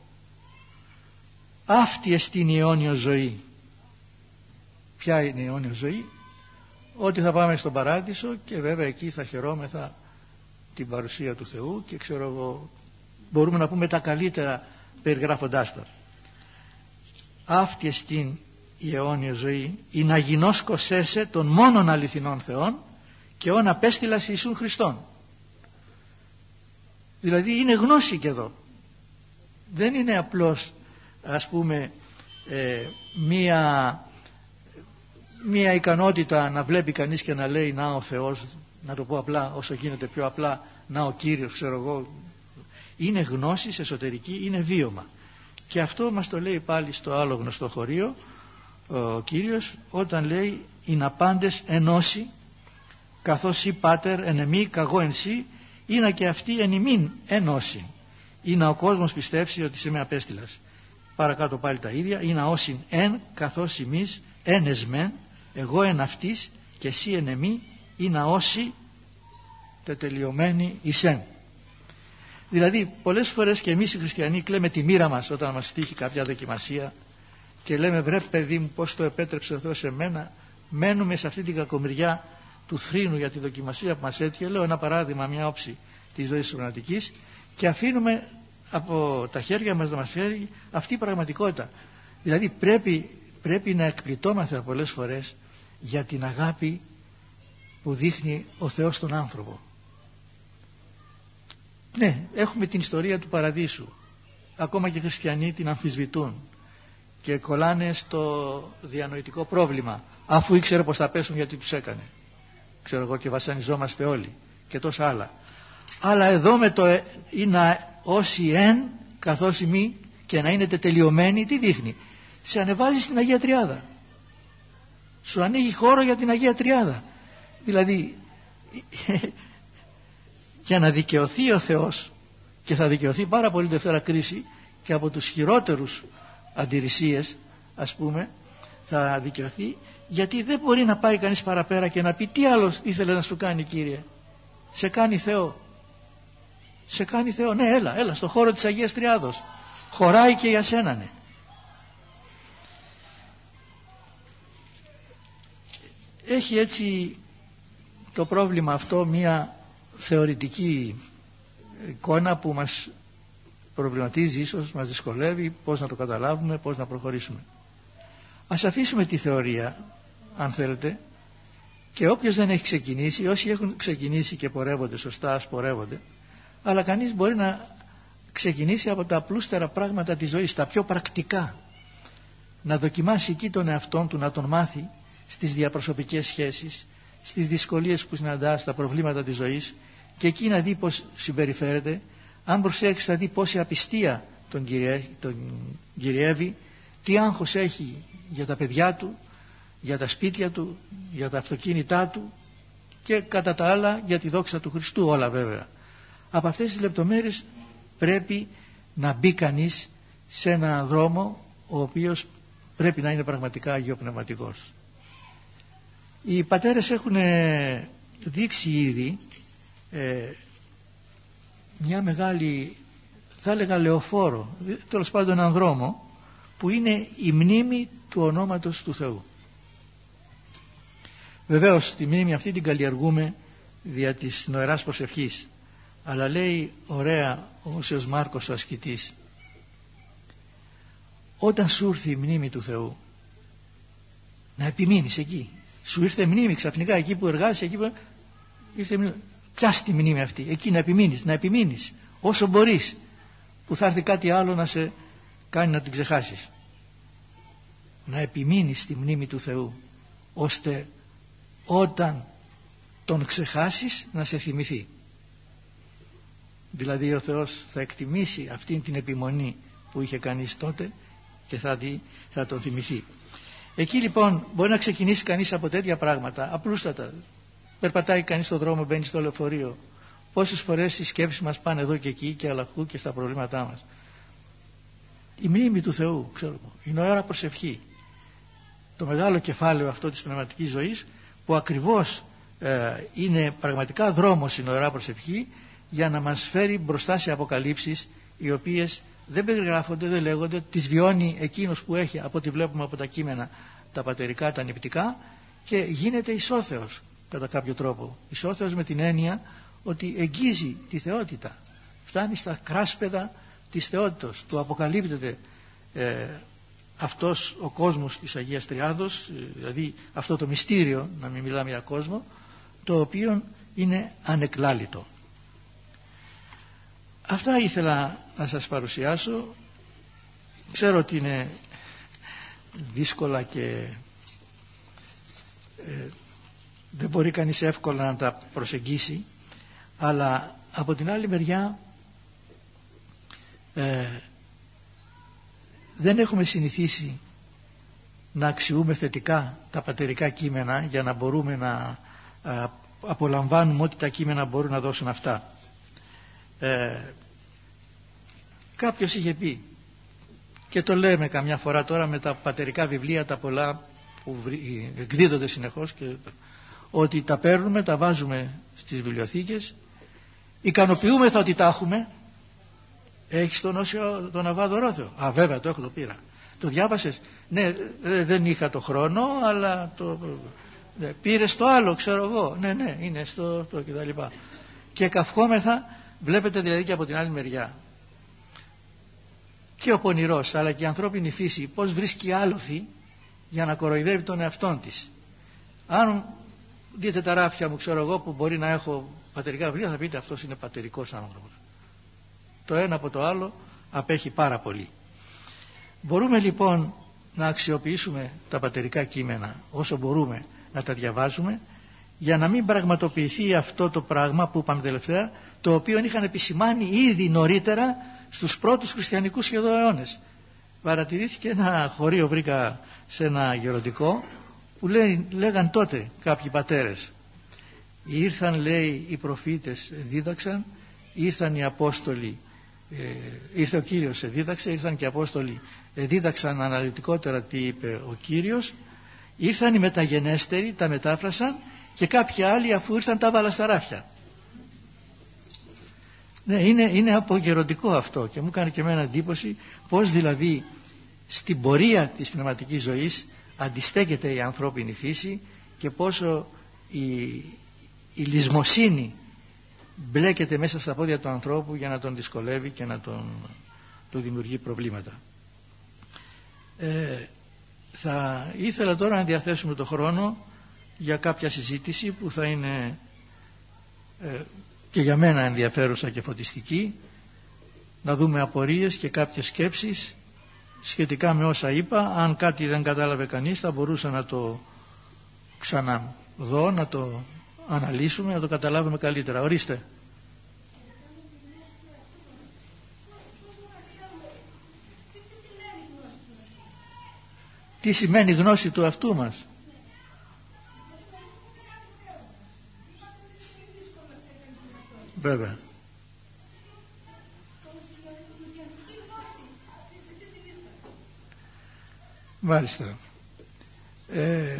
αυτή εστίν η αιώνιο ζωή. Ποια είναι η αιώνιο ζωή? Ότι θα πάμε στον παράδεισο και βέβαια εκεί θα χαιρόμεθα την παρουσία του Θεού και ξέρω εγώ, μπορούμε να πούμε τα καλύτερα περιγράφοντάς τα. Αυτή εστίν η αιώνια ζωή, η να γινώσκωσέσαι των μόνων αληθινών Θεών και όν απέστειλας Ιησούν Χριστόν. Δηλαδή είναι γνώση και εδώ. Δεν είναι απλώς, ας πούμε, ε, μία, μία ικανότητα να βλέπει κανείς και να λέει να ο Θεός, να το πω απλά, όσο γίνεται πιο απλά, να ο Κύριος, ξέρω εγώ. Είναι γνώση εσωτερική, είναι βίωμα. Και αυτό μας το λέει πάλι στο άλλο γνωστό χωρίο ο Κύριος, όταν λέει «Ειν απάντες ενώσει, καθώς ή πάτερ εν εμή καγώ εν σύ, είναι και αυτοί εν ημίν ενώσει, ή να ο κόσμος πιστέψει ότι σε με απέστειλας». Παρακάτω πάλι τα ίδια, «Ή να όσιν εν καθώς εμείς εν εσμεν, εγώ εν αυτής και εσύ εν εμή, ή να όσοι τετελειωμένοι εις εν». Δηλαδή πολλές φορές και εμείς οι χριστιανοί κλαίμε τη μοίρα μας όταν μας τύχει κάποια δοκιμασία και λέμε βρε παιδί μου πως το επέτρεψε ο Θεός σε μένα, μένουμε σε αυτή την κακομοιριά του θρήνου για τη δοκιμασία που μας έτυχε, λέω ένα παράδειγμα, μια όψη της ζωής της πνευματικής, και αφήνουμε από τα χέρια μας να μας φέρει αυτή η πραγματικότητα. Δηλαδή πρέπει, πρέπει να εκπληττόμαστε πολλές φορές για την αγάπη που δείχνει ο Θεός στον άνθρωπο. Ναι, έχουμε την ιστορία του παραδείσου. Ακόμα και οι χριστιανοί την αμφισβητούν και κολλάνε στο διανοητικό πρόβλημα, αφού ήξερε πως θα πέσουν γιατί τους έκανε. Ξέρω εγώ, και βασανιζόμαστε όλοι και τόσα άλλα. Αλλά εδώ με το ή να όσοι εν καθώς ημί και να είναι τελειωμένοι, τι δείχνει? Σε ανεβάζει στην Αγία Τριάδα, σου ανοίγει χώρο για την Αγία Τριάδα. Δηλαδή για να δικαιωθεί ο Θεός, και θα δικαιωθεί πάρα πολύ Δευτέρα κρίση και από τους χειρότερους αντιρρησίες, ας πούμε, θα δικαιωθεί, γιατί δεν μπορεί να πάει κανείς παραπέρα και να πει τι άλλος ήθελε να σου κάνει, Κύριε? Σε κάνει Θεό, σε κάνει Θεό, ναι, έλα, έλα στο χώρο της Αγίας Τριάδος, χωράει και για σένα, ναι. Έχει έτσι το πρόβλημα αυτό μια θεωρητική εικόνα που μας προβληματίζει, ίσως μας δυσκολεύει πώς να το καταλάβουμε, πώς να προχωρήσουμε. Ας αφήσουμε τη θεωρία, αν θέλετε, και όποιος δεν έχει ξεκινήσει, όσοι έχουν ξεκινήσει και πορεύονται σωστά, ας πορεύονται, αλλά κανείς μπορεί να ξεκινήσει από τα απλούστερα πράγματα της ζωής, τα πιο πρακτικά, να δοκιμάσει εκεί τον εαυτόν του, να τον μάθει στις διαπροσωπικές σχέσεις, στις δυσκολίες που συναντά, στα προβλήματα της ζωής, και εκεί να δει πώς συμπεριφέρεται. Αν προσέξει θα δει πόση απιστία τον, κυριε, τον κυριεύει, τι άγχος έχει για τα παιδιά του, για τα σπίτια του, για τα αυτοκίνητά του και κατά τα άλλα για τη δόξα του Χριστού, όλα βέβαια. Από αυτές τις λεπτομέρειες πρέπει να μπει κανείς σε έναν δρόμο ο οποίος πρέπει να είναι πραγματικά αγιοπνευματικός. Οι πατέρες έχουν δείξει ήδη ε, μια μεγάλη, θα έλεγα λεωφόρο, τέλος πάντων έναν δρόμο που είναι η μνήμη του ονόματος του Θεού. Βεβαίως τη μνήμη αυτή την καλλιεργούμε δια της νοεράς προσευχής, αλλά λέει ωραία ο Όσιος Μάρκος ο ασκητής, όταν σου ήρθε η μνήμη του Θεού να επιμείνεις εκεί. Σου ήρθε μνήμη ξαφνικά εκεί που εργάζεσαι, εκεί που ήρθε μνήμη. Πιάσ' τη μνήμη αυτή, εκεί να επιμείνεις, να επιμείνεις όσο μπορείς, που θα έρθει κάτι άλλο να σε κάνει να την ξεχάσεις. Να επιμείνεις στη μνήμη του Θεού, ώστε όταν τον ξεχάσεις να σε θυμηθεί. Δηλαδή ο Θεός θα εκτιμήσει αυτήν την επιμονή που είχε κανείς τότε και θα, δει, θα τον θυμηθεί. Εκεί λοιπόν μπορεί να ξεκινήσει κανείς από τέτοια πράγματα απλούστατα. Περπατάει κανείς στον δρόμο, μπαίνει στο λεωφορείο. Πόσες φορές οι σκέψεις μας πάνε εδώ και εκεί και αλλαχού και στα προβλήματά μας. Η μνήμη του Θεού, ξέρω, η νοέρα προσευχή, το μεγάλο κεφάλαιο αυτό της πνευματικής ζωής, που ακριβώς ε, είναι πραγματικά δρόμος η νοερά προσευχή, για να μας φέρει μπροστά σε αποκαλύψεις οι οποίες δεν περιγράφονται, δεν λέγονται, τις βιώνει εκείνος που έχει, από ό,τι βλέπουμε από τα κείμενα τα πατερικά, τα νηπτικά, και γίνεται ισόθεος κατά κάποιο τρόπο. Ισόθεος με την έννοια ότι εγγίζει τη θεότητα, φτάνει στα κράσπεδα της θεότητος, του αποκαλύπτεται ε, αυτός ο κόσμος της Αγίας Τριάδος, δηλαδή αυτό το μυστήριο, να μην μιλάμε για κόσμο, το οποίο είναι ανεκλάλητο. Αυτά ήθελα να σας παρουσιάσω. Ξέρω ότι είναι δύσκολα και ε, δεν μπορεί κανείς εύκολα να τα προσεγγίσει, αλλά από την άλλη μεριά ε, δεν έχουμε συνηθίσει να αξιούμε θετικά τα πατερικά κείμενα για να μπορούμε να ε, απολαμβάνουμε ό,τι τα κείμενα μπορούν να δώσουν αυτά. Ε, κάποιος είχε πει, και το λέμε καμιά φορά τώρα με τα πατερικά βιβλία τα πολλά που εκδίδονται συνεχώς, και, ότι τα παίρνουμε, τα βάζουμε στις βιβλιοθήκες, ικανοποιούμεθα ότι τα έχουμε. Έχεις τον Όσιο τον Αβά Δωρόθεο? Α, βέβαια, το έχω, το πήρα. Το διάβασες? Ναι, δεν είχα το χρόνο, αλλά το, Ναι, πήρε το άλλο, ξέρω εγώ. Ναι, ναι, είναι στο το κτλ. Και καυχόμεθα, βλέπετε δηλαδή και από την άλλη μεριά. Και ο πονηρός αλλά και η ανθρώπινη φύση πώς βρίσκει άλοθη για να κοροϊδεύει τον εαυτόν της. Αν δείτε τα ράφια μου, ξέρω εγώ, που μπορεί να έχω πατερικά βιβλία, θα πείτε αυτός είναι πατερικός άνθρωπος. Το ένα από το άλλο απέχει πάρα πολύ. Μπορούμε λοιπόν να αξιοποιήσουμε τα πατερικά κείμενα όσο μπορούμε να τα διαβάζουμε, για να μην πραγματοποιηθεί αυτό το πράγμα που είπαμε τελευταία, το οποίο είχαν επισημάνει ήδη νωρίτερα στους πρώτους χριστιανικούς σχεδόν αιώνες. Παρατηρήθηκε ένα χωρίο, βρήκα σε ένα γεροντικό, που λέει, λέγαν τότε κάποιοι πατέρες, ήρθαν λέει οι προφήτες δίδαξαν, ήρθαν οι Απόστολοι, ε, ήρθε ο Κύριος δίδαξε, ήρθαν και οι Απόστολοι δίδαξαν αναλυτικότερα τι είπε ο Κύριος, ήρθαν οι μεταγενέστεροι, τα μετάφρασαν, και κάποιοι άλλοι αφού ήρθαν τα βάλα στα ράφια. Ναι, είναι, είναι απογεροντικό αυτό, και μου κάνει και εμένα εντύπωση πως δηλαδή στην πορεία της πνευματικής ζωής αντιστέκεται η ανθρώπινη φύση και πόσο η, η λησμοσύνη μπλέκεται μέσα στα πόδια του ανθρώπου για να τον δυσκολεύει και να τον, του δημιουργεί προβλήματα. Ε, θα ήθελα τώρα να διαθέσουμε το χρόνο για κάποια συζήτηση που θα είναι ε, και για μένα ενδιαφέρουσα και φωτιστική, να δούμε απορίες και κάποιες σκέψεις σχετικά με όσα είπα. Αν κάτι δεν κατάλαβε κανείς θα μπορούσα να το ξαναδώ, να το αναλύσουμε, να το καταλάβουμε καλύτερα. Ορίστε. Τι σημαίνει γνώση του αυτού μας? Βέβαια. Μάλιστα. Ε,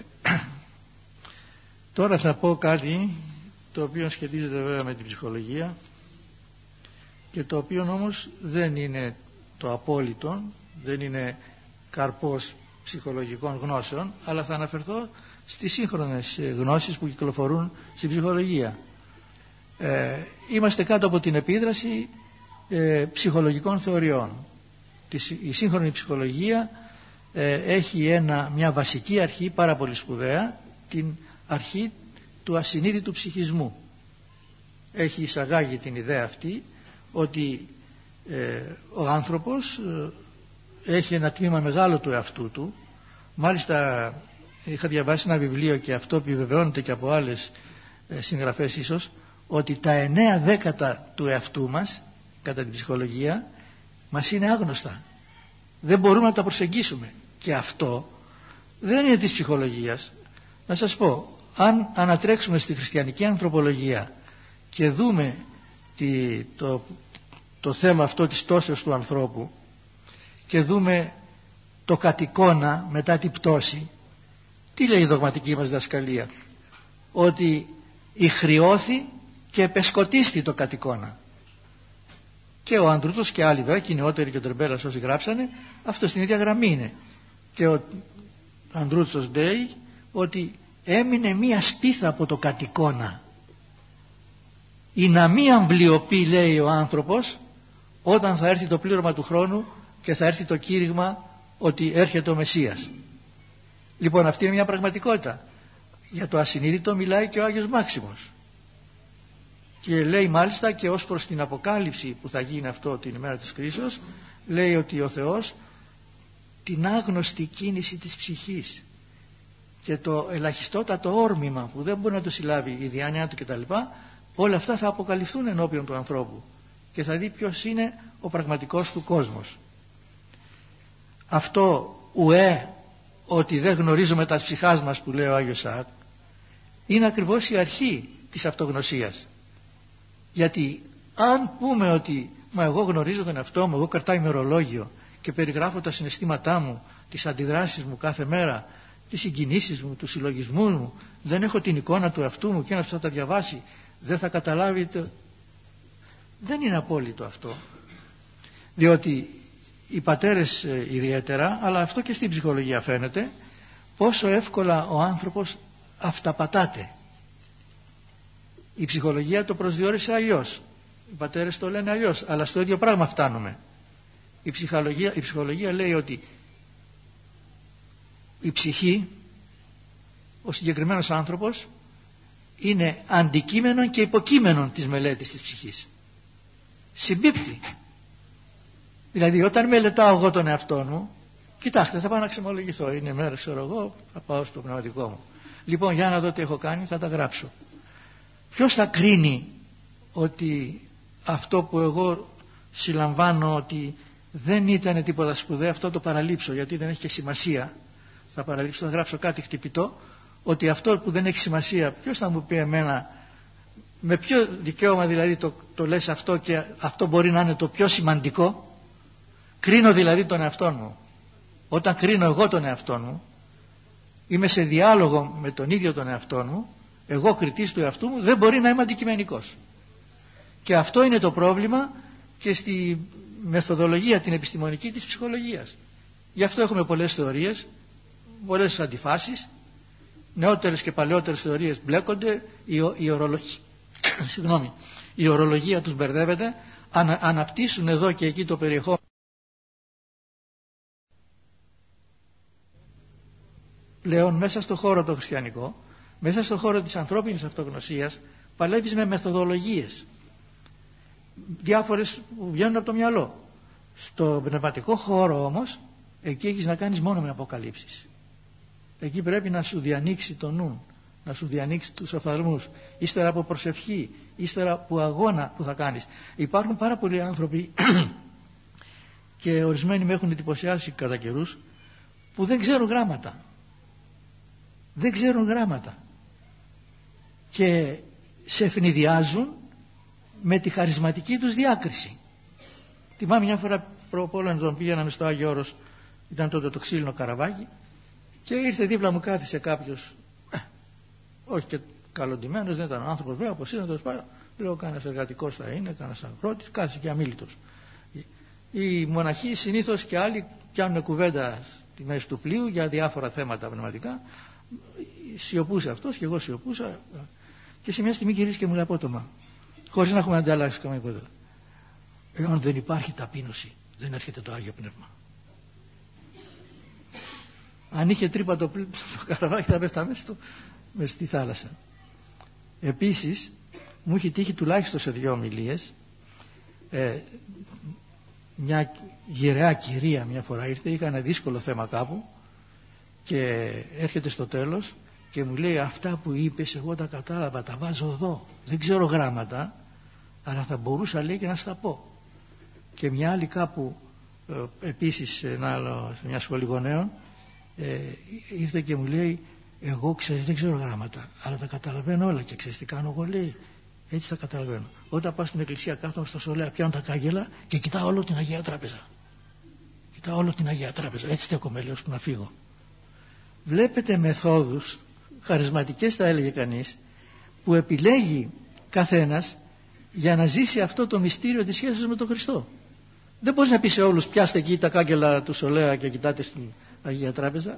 τώρα θα πω κάτι το οποίο σχετίζεται βέβαια με την ψυχολογία και το οποίο όμως δεν είναι το απόλυτο, δεν είναι καρπός ψυχολογικών γνώσεων, αλλά θα αναφερθώ στις σύγχρονες γνώσεις που κυκλοφορούν στην ψυχολογία. Ε, είμαστε κάτω από την επίδραση ε, ψυχολογικών θεωριών. Η σύγχρονη ψυχολογία ε, έχει ένα, μια βασική αρχή πάρα πολύ σπουδαία, την αρχή του ασυνείδητου ψυχισμού. Έχει εισαγάγει την ιδέα αυτή ότι ε, ο άνθρωπος ε, έχει ένα τμήμα μεγάλο του εαυτού του. Μάλιστα είχα διαβάσει ένα βιβλίο και αυτό επιβεβαιώνεται και από άλλες ε, συγγραφές ίσως, ότι τα εννέα δέκατα του εαυτού μας κατά την ψυχολογία μας είναι άγνωστα, δεν μπορούμε να τα προσεγγίσουμε, και αυτό δεν είναι της ψυχολογίας. Να σας πω, αν ανατρέξουμε στη χριστιανική ανθρωπολογία και δούμε τη, το, το θέμα αυτό της πτώσεως του ανθρώπου και δούμε το κατ' εικόνα μετά την πτώση, τι λέει η δογματική μας διδασκαλία? Ότι ηχριώθη και επεσκοτίστη το κατ' εικόνα. Και ο Ανδρούτος και άλλοι βέβαια, και οι νεότεροι και ο Τρεμπέλας όσοι γράψανε, αυτό στην ίδια γραμμή είναι. Και ο Ανδρούτος λέει ότι έμεινε μία σπίθα από το κατ' εικόνα. Η να μη αμβλιωπεί, λέει ο άνθρωπος, όταν θα έρθει το πλήρωμα του χρόνου και θα έρθει το κήρυγμα ότι έρχεται ο Μεσσίας. Λοιπόν, αυτή είναι μια πραγματικότητα. Για το ασυνείδητο μιλάει και ο Άγιος Μάξιμος. Και λέει μάλιστα και ως προς την αποκάλυψη που θα γίνει αυτό την ημέρα της κρίσεως, λέει ότι ο Θεός την άγνωστη κίνηση της ψυχής και το ελαχιστότατο όρμημα που δεν μπορεί να το συλλάβει η διάνοιά του κτλ, όλα αυτά θα αποκαλυφθούν ενώπιον του ανθρώπου και θα δει ποιος είναι ο πραγματικός του κόσμος. Αυτό ουέ ότι δεν γνωρίζουμε τα ψυχάς μας που λέει ο Άγιος Σαάκ είναι ακριβώς η αρχή της αυτογνωσίας. Γιατί αν πούμε ότι μα εγώ γνωρίζω τον εαυτό μου, εγώ κρατάω ημερολόγιο και περιγράφω τα συναισθήματά μου, τις αντιδράσεις μου κάθε μέρα, τις συγκινήσεις μου, τους συλλογισμούς μου, δεν έχω την εικόνα του εαυτού μου και ένας που θα τα διαβάσει δεν θα καταλάβει το... δεν είναι απόλυτο αυτό, διότι οι πατέρες ιδιαίτερα, αλλά αυτό και στην ψυχολογία φαίνεται, πόσο εύκολα ο άνθρωπος αυταπατάτε. Η ψυχολογία το προσδιορίσε αλλιώς, οι πατέρες το λένε αλλιώς, αλλά στο ίδιο πράγμα φτάνουμε. Η ψυχολογία, η ψυχολογία λέει ότι η ψυχή, ο συγκεκριμένος άνθρωπος, είναι αντικείμενο και υποκείμενο της μελέτης της ψυχής. Συμπίπτει. Δηλαδή όταν μελετάω εγώ τον εαυτό μου, κοιτάξτε, θα πάω να ξεμολογηθώ, είναι μέρα ξέρω εγώ, θα πάω στο πνευματικό μου. Λοιπόν, για να δω τι έχω κάνει, θα τα γράψω. Ποιος θα κρίνει ότι αυτό που εγώ συλλαμβάνω ότι δεν ήταν τίποτα σπουδαίο, αυτό το παραλείψω, γιατί δεν έχει και σημασία. Θα παραλείψω, θα γράψω κάτι χτυπητό, ότι αυτό που δεν έχει σημασία, ποιος θα μου πει εμένα, με ποιο δικαίωμα δηλαδή το, το λες αυτό και αυτό μπορεί να είναι το πιο σημαντικό. Κρίνω δηλαδή τον εαυτό μου. Όταν κρίνω εγώ τον εαυτό μου, είμαι σε διάλογο με τον ίδιο τον εαυτό μου, εγώ κριτής του εαυτού μου, δεν μπορεί να είμαι αντικειμενικός. Και αυτό είναι το πρόβλημα και στη μεθοδολογία την επιστημονική της ψυχολογίας. Γι' αυτό έχουμε πολλές θεωρίες, πολλές αντιφάσεις, νεότερες και παλαιότερες θεωρίες μπλέκονται, η, η, ορολογία, συγγνώμη, η ορολογία τους μπερδεύεται, ανα, αναπτύσσουν εδώ και εκεί το περιεχόμενο. Πλέον μέσα στο χώρο το χριστιανικό, μέσα στο χώρο της ανθρώπινης αυτογνωσίας, παλεύεις με μεθοδολογίες διάφορες που βγαίνουν από το μυαλό. Στο πνευματικό χώρο όμως, εκεί έχεις να κάνεις μόνο με αποκαλύψεις. Εκεί πρέπει να σου διανοίξει το νου, να σου διανοίξει τους οφθαλμούς, ύστερα από προσευχή, ύστερα από αγώνα που θα κάνεις. Υπάρχουν πάρα πολλοί άνθρωποι και ορισμένοι με έχουν εντυπωσιάσει κατά καιρούς, που δεν ξέρουν γράμματα. Δεν ξέρουν γράμματα και σε ευνηδιάζουν με τη χαρισματική τους διάκριση. Θυμάμαι μια φορά προπόλων τον πήγαμε στο Άγιο Όρος, ήταν τότε το ξύλινο καραβάκι, και ήρθε δίπλα μου, κάθισε κάποιος, ε, όχι και καλοντημένος, δεν ήταν ο άνθρωπος βέβαια, όπως είναι, λέω κανένας εργατικός θα είναι, κανένας αγρότης, κάθισε και αμίλητος. Οι μοναχοί συνήθως και άλλοι πιάνουν κουβέντα στη μέση του πλοίου για διάφορα θέματα πνευματικά. Σιωπούσε αυτός και εγώ σιωπούσα, και σε μια στιγμή γυρίζει και μου λέει απότομα, χωρίς να έχουμε ανταλλάξει καμία κουβέντα, εάν δεν υπάρχει ταπείνωση δεν έρχεται το Άγιο Πνεύμα. Αν είχε τρύπα το, το καραβάκι θα πέφτα μέσα, στο, μέσα στη θάλασσα. Επίσης μου είχε τύχει τουλάχιστον σε δύο ομιλίες, ε, μια γυραιά κυρία μια φορά ήρθε, είχα ένα δύσκολο θέμα κάπου και έρχεται στο τέλος και μου λέει, αυτά που είπες εγώ τα κατάλαβα, τα βάζω εδώ, δεν ξέρω γράμματα, αλλά θα μπορούσα λέει και να στα πω. Και μια άλλη κάπου ε, επίσης σε, ένα άλλο, σε μια σχολή γονέων, ε, ήρθε και μου λέει, εγώ ξέρεις δεν ξέρω γράμματα, αλλά τα καταλαβαίνω όλα, και ξέρεις τι κάνω εγώ, λέει, έτσι τα καταλαβαίνω. Όταν πάω στην εκκλησία κάθομαι στο σολέα, πιάνω τα κάγκελα και κοιτάω όλο την Αγία Τράπεζα. Κοιτάω όλο την Αγία Τράπεζα, έτσι στέκομαι λέω ώστε να φύγω. Βλέπετε μεθόδους χαρισματικές θα έλεγε κανείς, που επιλέγει καθένας για να ζήσει αυτό το μυστήριο της σχέσης με τον Χριστό. Δεν μπορείς να πεις σε όλους, πιάστε εκεί τα κάγκελα του σολέα και κοιτάτε στην Αγία Τράπεζα.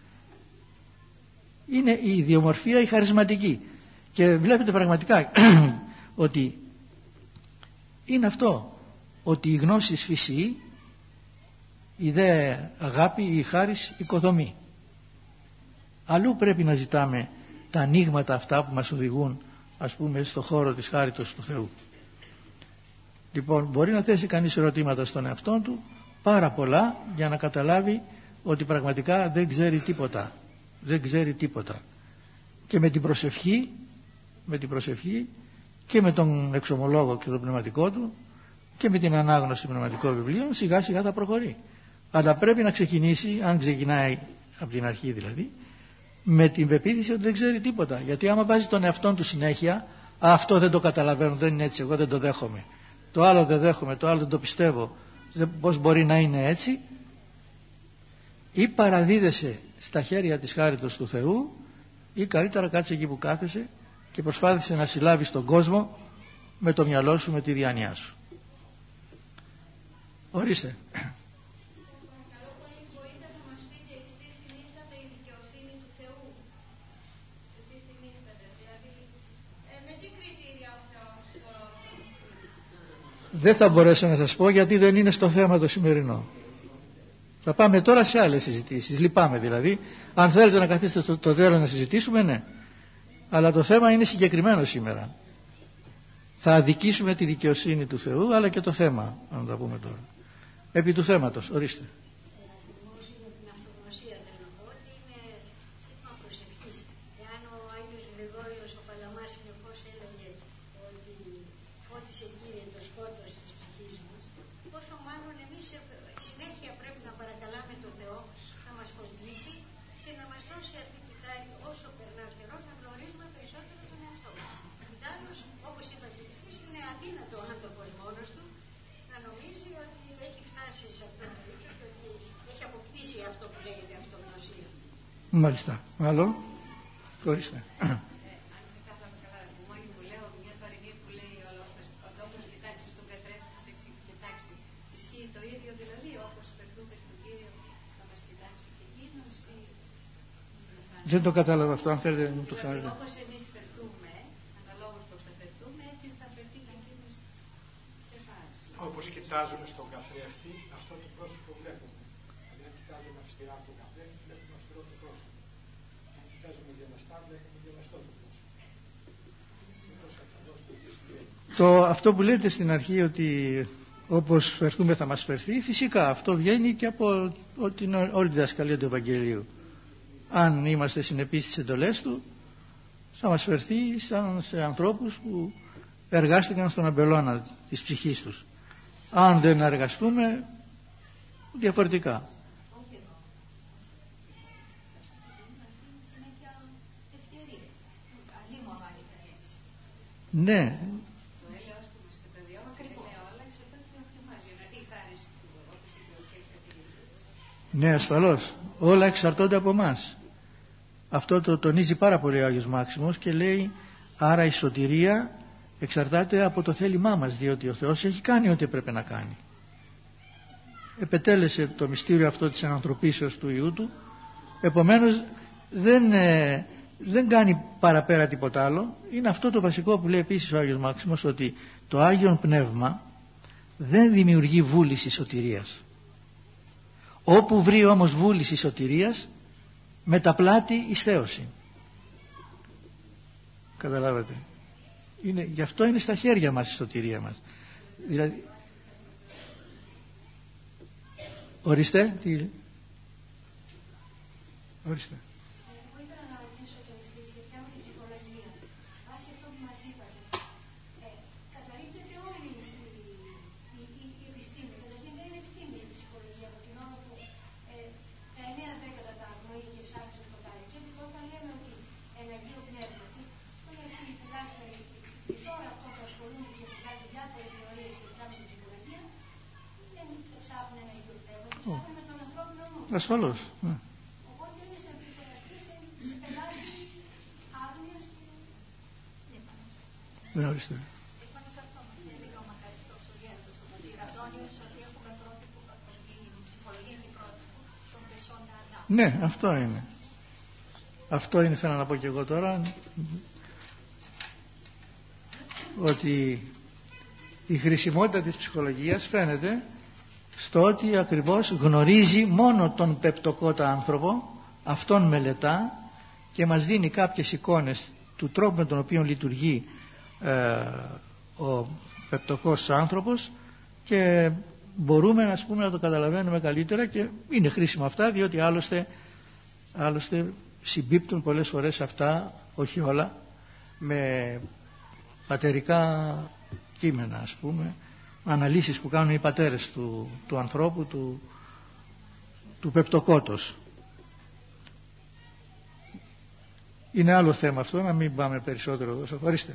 Είναι η ιδιομορφία η χαρισματική. Και βλέπετε πραγματικά ότι είναι αυτό, ότι η γνώση φυσεί, η δε αγάπη, η χάρις οικοδομή. Αλλού πρέπει να ζητάμε τα ανοίγματα αυτά που μας οδηγούν, ας πούμε, στο χώρο της χάριτος του Θεού. Λοιπόν, μπορεί να θέσει κανείς ερωτήματα στον εαυτό του, πάρα πολλά, για να καταλάβει ότι πραγματικά δεν ξέρει τίποτα. Δεν ξέρει τίποτα. Και με την προσευχή, με την προσευχή και με τον εξομολόγο και τον πνευματικό του και με την ανάγνωση πνευματικών βιβλίων, σιγά σιγά θα προχωρεί. Αλλά πρέπει να ξεκινήσει, αν ξεκινάει από την αρχή δηλαδή, με την πεποίθηση ότι δεν ξέρει τίποτα. Γιατί άμα βάζει τον εαυτόν του συνέχεια, αυτό δεν το καταλαβαίνω, δεν είναι έτσι, εγώ δεν το δέχομαι, το άλλο δεν δέχομαι, το άλλο δεν το πιστεύω, πώς μπορεί να είναι έτσι, ή παραδίδεσαι στα χέρια της χάριτος του Θεού, ή καλύτερα κάτσε εκεί που κάθεσαι και προσπάθησε να συλλάβεις τον κόσμο με το μυαλό σου, με τη διάνοιά σου. Ορίστε. δεν θα μπορέσω να σας πω γιατί δεν είναι στο θέμα το σημερινό. Θα πάμε τώρα σε άλλες συζητήσεις. Λυπάμαι δηλαδή. Αν θέλετε να καθίσετε στο το τέλος να συζητήσουμε, ναι. Αλλά το θέμα είναι συγκεκριμένο σήμερα. Θα αδικήσουμε τη δικαιοσύνη του Θεού, αλλά και το θέμα, αν τα πούμε τώρα. Επί του θέματος, ορίστε. Μάλιστα. Άλλο. Ορίστε. Αν δεν κατάλαβα καλά, εγώ μόνη μου λέω μια παροιμία που λέει ο τόπος της τάξης στον καθρέφτη και τάξη. Ισχύει το ίδιο δηλαδή, όπως περνούμε στον Κύριο θα μας κοιτάξει και εκείνος ή... Δεν το κατάλαβα αυτό, αν θέλετε να μου το κάνετε. Όπως εμείς περνούμε, αναλόγως πώς θα περνούμε, έτσι θα περνεί και εκείνος σε εμάς. Όπως κοιτάζουμε στον καθρέφτη, αυτό το πρόσωπο βλέπουμε. Αν κοιτάζουμε αυστηρά τον καθρέφτη, βλέπουμε αυστηρό το πρόσωπο. Αν κοιτάζουμε γελαστά, βλέπουμε γελαστό το πρόσωπο. Το, αυτό που λέτε στην αρχή ότι όπως φερθούμε θα μας φερθεί, φυσικά αυτό βγαίνει και από την, όλη τη διδασκαλία του Ευαγγελίου. Αν είμαστε συνεπείς στις εντολές του, θα μας φερθεί σαν σε ανθρώπους που εργάστηκαν στον αμπελώνα της ψυχής τους. Αν δεν εργαστούμε, διαφορετικά. Ναι. Ναι, ασφαλώς. Όλα εξαρτώνται από εμάς. Αυτό το τονίζει πάρα πολύ ο Άγιος Μάξιμος και λέει άρα η σωτηρία εξαρτάται από το θέλημά μας, διότι ο Θεός έχει κάνει ό,τι έπρεπε να κάνει. Επετέλεσε το μυστήριο αυτό της ανθρωπίσεως του Υιού του, επομένως δεν, ε, δεν κάνει παραπέρα τίποτα άλλο. Είναι αυτό το βασικό που λέει επίσης ο Άγιος Μάξιμος, ότι το Άγιον Πνεύμα δεν δημιουργεί βούληση σωτηρίας. Όπου βρει όμως βούληση σωτηρίας, μεταπλάττει εις θέωση. Καταλάβατε. Είναι, γι' αυτό είναι στα χέρια μας η σωτηρία μας. Δηλαδή, ορίστε, τι... ορίστε. Εγώ ήθελα να ρωτήσω το εξής σχετικά με την ψυχολογία. Βάσει αυτό που μας είπατε, ε, καταλήγεται όλη η, η, η, η επιστήμη. Καταρχήν δεν είναι επιστήμη η ψυχολογία, από την ώρα που ε, τα εννέα δέκατα τα αγνοεί και ψάχνει στο σκοτάδι. Και επειδή όταν λέμε ότι ενεργεί ο πνεύμα, όταν οι τουλάχιστον οι τώρα αυτό που ασχολούνται και βγάζει διάφορες θεωρίες σχετικά με την ψυχολογία, δεν ψάχνουν ένα ίδιο πνεύμα, ψάχνουν με τον ανθρώπινο νου. Ασφαλώς. Ναι. Ναι, ορίστε. Επάνω σε αυτό μας έλεγε ο μακαριστός ο Γέροντας, ο πατήρ Αντώνιος, ότι έχουμε πρότυπο, η ψυχολογία είναι πρότυπο, τον Πεσόντα Αντάμ. Ναι, αυτό είναι. Αυτό είναι, θέλω να πω και εγώ τώρα, ότι η χρησιμότητα της ψυχολογίας φαίνεται στο ότι ακριβώς γνωρίζει μόνο τον πεπτοκότα άνθρωπο, αυτόν μελετά και μας δίνει κάποιες εικόνες του τρόπου με τον οποίο λειτουργεί Ε, ο πεπτοκός άνθρωπος και μπορούμε ας πούμε, να το καταλαβαίνουμε καλύτερα και είναι χρήσιμο αυτά διότι άλλωστε, άλλωστε συμπίπτουν πολλές φορές αυτά, όχι όλα, με πατερικά κείμενα ας πούμε, αναλύσεις που κάνουν οι πατέρες του, του ανθρώπου, του, του πεπτοκότος. Είναι άλλο θέμα αυτό, να μην πάμε περισσότερο εδώ. Συγχωρήστε.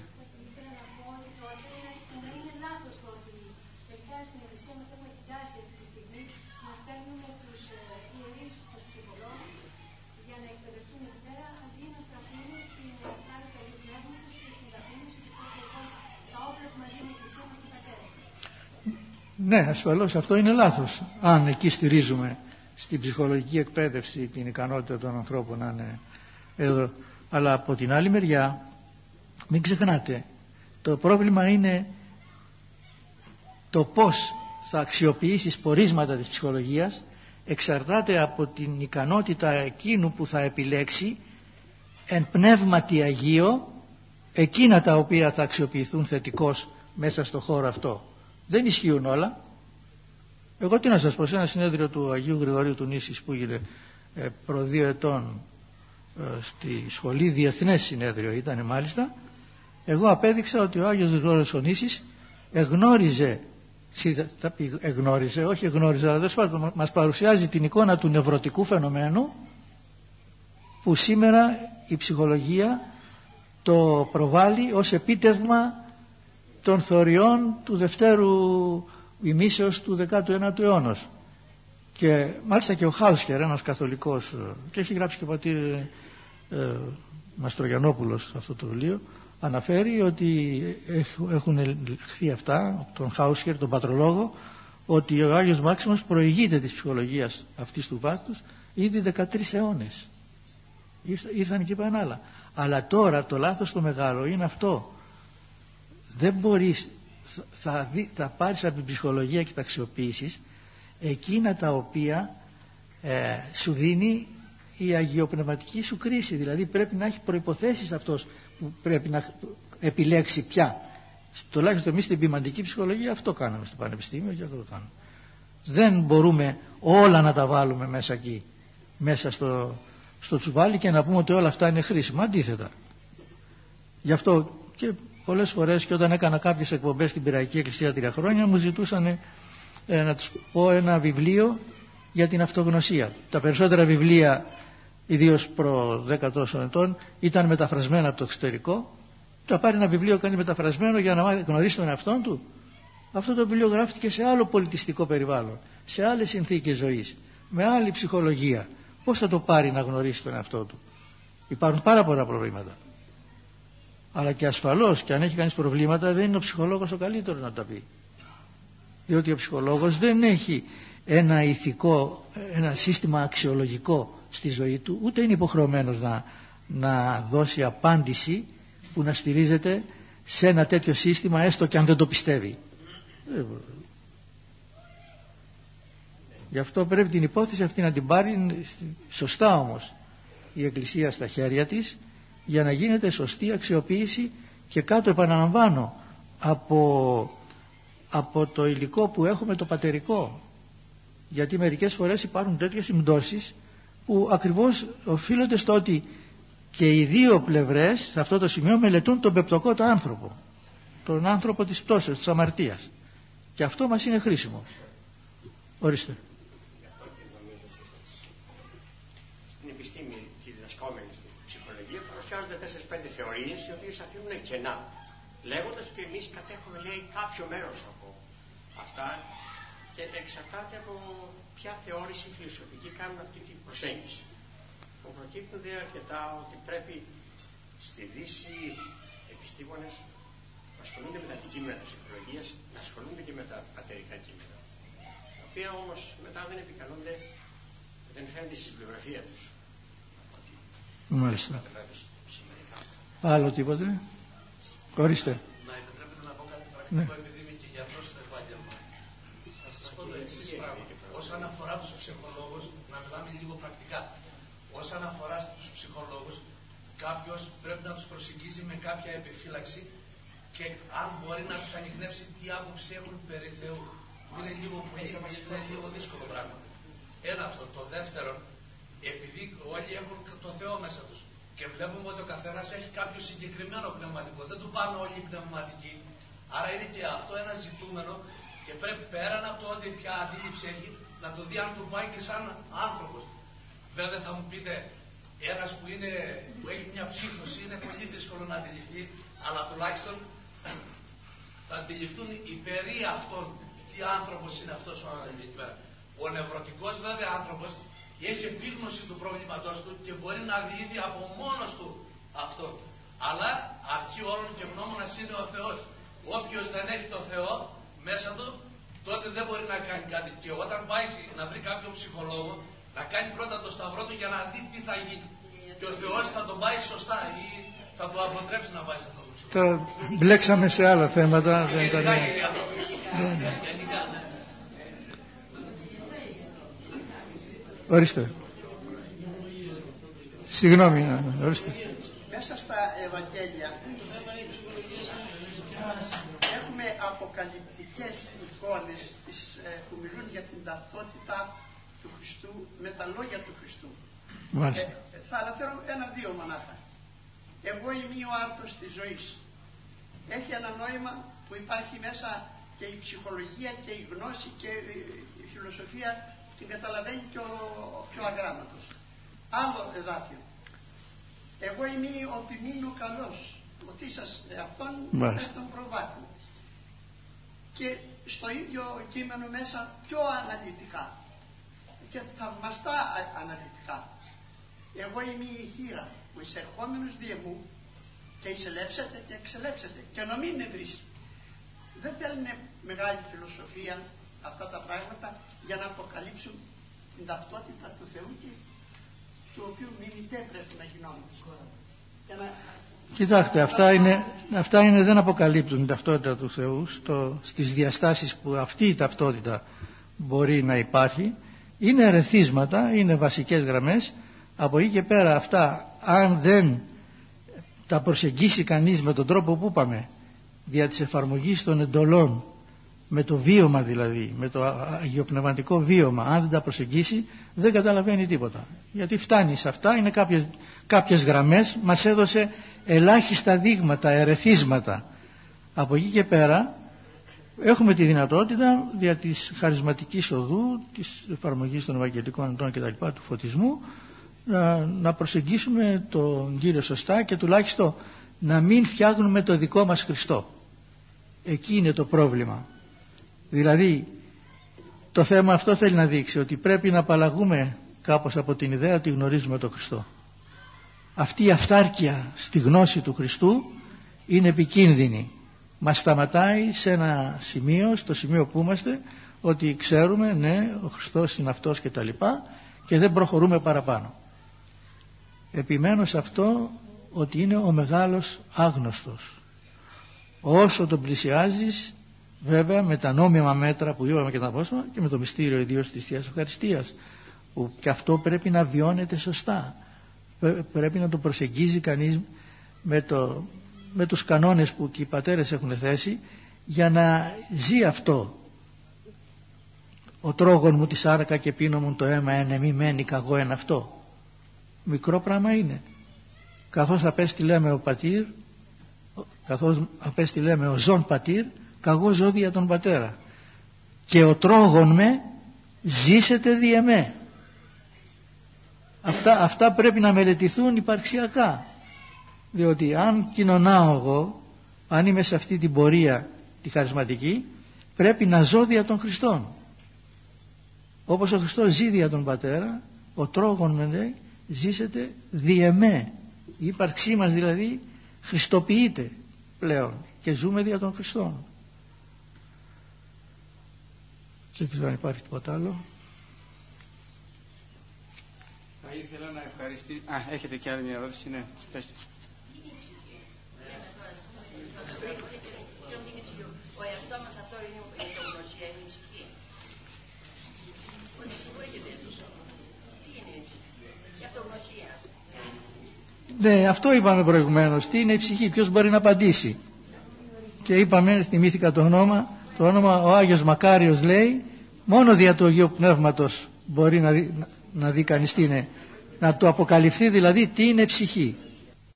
Ναι, ασφαλώς αυτό είναι λάθος. Αν εκεί στηρίζουμε στην ψυχολογική εκπαίδευση την ικανότητα των ανθρώπων να είναι εδώ. Αλλά από την άλλη μεριά μην ξεχνάτε, το πρόβλημα είναι το πώς θα αξιοποιήσεις πορίσματα της ψυχολογίας εξαρτάται από την ικανότητα εκείνου που θα επιλέξει εν πνεύματι Αγίο εκείνα τα οποία θα αξιοποιηθούν θετικώς μέσα στο χώρο αυτό. Δεν ισχύουν όλα. Εγώ τι να σας πω, σε ένα συνέδριο του Αγίου Γρηγορίου του Νήσης που έγινε ε, προ δύο ετών ε, στη σχολή, διεθνές συνέδριο ήταν μάλιστα, εγώ απέδειξα ότι ο Άγιος Γρηγόριος ο Νήσης εγνώριζε, εγνώριζε, όχι εγνώριζε, αλλά δεν μας παρουσιάζει την εικόνα του νευρωτικού φαινομένου που σήμερα η ψυχολογία το προβάλλει ως επίτευγμα των θεωριών του δευτέρου ημίσεως του δέκατου ένατου αιώνα. Και μάλιστα και ο Χάουσχερ, ένας καθολικός, και έχει γράψει και ο πατήρ ε, Μαστρογιαννόπουλος αυτό το βιβλίο, αναφέρει ότι έχουν ελεγχθεί αυτά, τον Χάουσχερ, τον πατρολόγο, ότι ο Άγιος Μάξιμος προηγείται της ψυχολογίας αυτής του βάθους ήδη δεκατρείς αιώνες. Ήρθαν και είπαν άλλα. Αλλά τώρα το λάθος το μεγάλο είναι αυτό. Δεν μπορείς, θα, δει, θα πάρεις από την ψυχολογία και τα αξιοποιήσεις εκείνα τα οποία ε, σου δίνει η αγιοπνευματική σου κρίση. Δηλαδή πρέπει να έχει προϋποθέσεις αυτός που πρέπει να επιλέξει πια. Τουλάχιστον εμείς στην ποιμαντική ψυχολογία αυτό κάναμε στο πανεπιστήμιο και αυτό το κάνουμε. Δεν μπορούμε όλα να τα βάλουμε μέσα εκεί, μέσα στο, στο τσουβάλι και να πούμε ότι όλα αυτά είναι χρήσιμα. Αντίθετα. Γι' αυτό και πολλές φορές και όταν έκανα κάποιες εκπομπές στην Πειραϊκή Εκκλησία τρία χρόνια μου ζητούσαν ε, να τους πω ένα βιβλίο για την αυτογνωσία. Τα περισσότερα βιβλία, ιδίως προ δέκα τόσων ετών, ήταν μεταφρασμένα από το εξωτερικό. Θα πάρει ένα βιβλίο κάνει μεταφρασμένο για να γνωρίσει τον εαυτόν του. Αυτό το βιβλίο γράφτηκε σε άλλο πολιτιστικό περιβάλλον, σε άλλες συνθήκες ζωής, με άλλη ψυχολογία. Πώς θα το πάρει να γνωρίσει τον εαυτό του? Υπάρχουν πάρα πολλά προβλήματα. Αλλά και ασφαλώς και αν έχει κανείς προβλήματα δεν είναι ο ψυχολόγος ο καλύτερος να τα πει. Διότι ο ψυχολόγος δεν έχει ένα ηθικό, ένα σύστημα αξιολογικό στη ζωή του, ούτε είναι υποχρεωμένος να, να δώσει απάντηση που να στηρίζεται σε ένα τέτοιο σύστημα, έστω και αν δεν το πιστεύει. Γι' αυτό πρέπει την υπόθεση αυτή να την πάρει σωστά όμως η Εκκλησία στα χέρια της, για να γίνεται σωστή αξιοποίηση και κάτω, επαναλαμβάνω, από, από το υλικό που έχουμε το πατερικό. Γιατί μερικές φορές υπάρχουν τέτοιες συμπτώσεις που ακριβώς οφείλονται στο ότι και οι δύο πλευρές σε αυτό το σημείο μελετούν τον πεπτοκότα άνθρωπο, τον άνθρωπο της πτώσεως, της αμαρτίας, και αυτό μας είναι χρήσιμο. Ορίστε. Στην επιστήμη τη διδασκόμενη στην ψυχολογία παρουσιάζονται τέσσερις πέντε θεωρίες οι οποίες αφήνουν κενά, λέγοντας ότι εμείς κατέχουμε, λέει, κάποιο μέρος από αυτά και εξαρτάται από ποια θεώρηση φιλοσοφική κάνουν αυτή την προσέγγιση. Που προκύπτουν δε αρκετά ότι πρέπει στη Δύση επιστήμονες να ασχολούνται με τα αντικείμενα της ψυχολογίας, να ασχολούνται και με τα πατερικά κείμενα, τα οποία όμως μετά δεν επικαλούνται, δεν φαίνεται στη βιβλιογραφία τους. Μάλιστα. Άλλο τίποτε? Ορίστε. Να επιτρέπετε να πω κάτι πρακτικό, ναι, επειδή είμαι και γιατρός στο επάγγελμα. Θα σας πω το εξής πράγμα. Όσον αφορά τους ψυχολόγους, να μιλάμε λίγο πρακτικά. Όσον αφορά στους ψυχολόγους, κάποιος πρέπει να τους προσεγγίζει με κάποια επιφύλαξη και αν μπορεί να τους ανιχνεύσει τι άποψη έχουν περί Θεού. Είναι λίγο, είναι λίγο δύσκολο πράγμα. Ένα αυτό. Το δεύτερο, επειδή όλοι έχουν το Θεό μέσα τους και βλέπουμε ότι ο καθένας έχει κάποιο συγκεκριμένο πνευματικό, δεν του πάνε όλοι οι πνευματικοί. Άρα είναι και αυτό ένα ζητούμενο και πρέπει πέραν από το ότι ποια αντίληψη έχει να το δει αν του πάει και σαν άνθρωπος. Βέβαια θα μου πείτε, ένας που, είναι, που έχει μια ψύχωση είναι πολύ δύσκολο να αντιληφθεί, αλλά τουλάχιστον θα αντιληφθούν οι περί αυτών τι άνθρωπος είναι αυτός ο άνθρωπος. Ο νευρωτικός βέβαια άνθρωπος έχει επίγνωση του προβλήματός του και μπορεί να διείδει από μόνος του αυτό. Αλλά αρχή όλων και γνώμονας είναι ο Θεός. Όποιος δεν έχει το Θεό μέσα του, τότε δεν μπορεί να κάνει κάτι. Και όταν πάει να βρει κάποιον ψυχολόγο, να κάνει πρώτα το σταυρό του για να δει τι θα γίνει. Και ο Θεός θα τον πάει σωστά ή θα του αποτρέψει να πάει σε αυτό το ψυχολόγο. Τώρα μπλέξαμε σε άλλα θέματα. Δεν ήταν... Ορίστε. Συγγνώμη, ορίστε. Μέσα στα Ευαγγέλια έχουμε αποκαλυπτικές εικόνες που μιλούν για την ταυτότητα του Χριστού με τα λόγια του Χριστού. Ε, θα αναφέρω ένα-δύο μονάχα. Εγώ είμαι ο άρτος της ζωής. Έχει ένα νόημα που υπάρχει μέσα και η ψυχολογία και η γνώση και η φιλοσοφία την καταλαβαίνει και ο, και ο αγράμματος. Άλλο εδάφιο. Εγώ είμαι ο ποιμήνου καλός. Ο Θήσας αυτόν με τον προβάτου. Και στο ίδιο κείμενο μέσα πιο αναλυτικά και θαυμαστά αναλυτικά. Εγώ είμαι η χείρα που εισερχόμενος δι' εμού και εισελέψετε και εξελέψετε και νομήν ευρύς. Δεν θέλουν μεγάλη φιλοσοφία αυτά τα πράγματα για να αποκαλύψουν την ταυτότητα του Θεού και του οποίου μιμητέ πρέπει να γινόμαστε. Να... Κοιτάξτε, αυτά είναι, αυτά είναι, δεν αποκαλύπτουν την ταυτότητα του Θεού στο, στις διαστάσεις που αυτή η ταυτότητα μπορεί να υπάρχει. Είναι ερεθίσματα, είναι βασικές γραμμές. Από εκεί και πέρα αυτά, αν δεν τα προσεγγίσει κανείς με τον τρόπο που είπαμε, δια της εφαρμογής των εντολών, με το βίωμα δηλαδή, με το αγιοπνευματικό βίωμα, αν δεν τα προσεγγίσει, δεν καταλαβαίνει τίποτα. Γιατί φτάνει σε αυτά, είναι κάποιες, κάποιες γραμμές, μας έδωσε ελάχιστα δείγματα, ερεθίσματα. Από εκεί και πέρα έχουμε τη δυνατότητα δια της χαρισματικής οδού, της εφαρμογής των Ευαγγελικών εντών κτλ., του φωτισμού, να, να προσεγγίσουμε τον Κύριο σωστά και τουλάχιστον να μην φτιάχνουμε το δικό μας Χριστό. Εκεί είναι το πρόβλημα. Δηλαδή το θέμα αυτό θέλει να δείξει ότι πρέπει να απαλλαγούμε κάπως από την ιδέα ότι γνωρίζουμε τον Χριστό. Αυτή η αυτάρκεια στη γνώση του Χριστού είναι επικίνδυνη. Μας σταματάει σε ένα σημείο, στο σημείο που είμαστε, ότι ξέρουμε ναι ο Χριστός είναι αυτός και τα λοιπά και δεν προχωρούμε παραπάνω. Επιμένω σε αυτό ότι είναι ο μεγάλος άγνωστος. Όσο τον πλησιάζεις, βέβαια με τα νόμιμα μέτρα που είπαμε και τα Απόστολα και με το μυστήριο ιδίως της Θείας Ευχαριστίας, που και αυτό πρέπει να βιώνεται σωστά, πρέπει να το προσεγγίζει κανείς με, το, με τους κανόνες που και οι πατέρες έχουν θέσει, για να ζει αυτό. Ο τρόγων μου τη σάρκα και πίνω μου το αίμα είναι μη μένει καγώ εν αυτό. Μικρό πράγμα είναι. Καθώς απέστη λέμε ο πατήρ, καθώς απέστη λέμε ο ζών πατήρ, καγώ ζω δια τον πατέρα. Και ο τρόγων με ζήσετε δι' εμέ. Αυτά, αυτά πρέπει να μελετηθούν υπαρξιακά. Διότι αν κοινωνάω εγώ, αν είμαι σε αυτή την πορεία τη χαρισματική, πρέπει να ζω δια των Χριστών. Όπως ο Χριστός ζει δια τον πατέρα, ο τρόγων με λέει ζήσετε δι' εμέ. Η ύπαρξή μας δηλαδή χριστοποιείται πλέον και ζούμε δια των Χριστών. Δεν ξέρω αν υπάρχει τίποτα άλλο. Θα ήθελα να ευχαριστήσω. Α, έχετε και άλλη μια ερώτηση, ναι, πέστε. Ο εαυτό μας αυτό είναι η γνωσία, είναι η ψυχή. Ότι συγχωρείτε τέτοιος. Τι είναι η αυτογνωσία? Ναι, αυτό είπαμε προηγουμένως. Τι είναι η ψυχή, ποιος μπορεί να απαντήσει? Και είπαμε, θυμήθηκα το όνομα, το όνομα ο Άγιος Μακάριος λέει, μόνο δια του Αγίου Πνεύματος μπορεί να δει, να, να δει κανείς τι είναι, να του αποκαλυφθεί δηλαδή τι είναι ψυχή.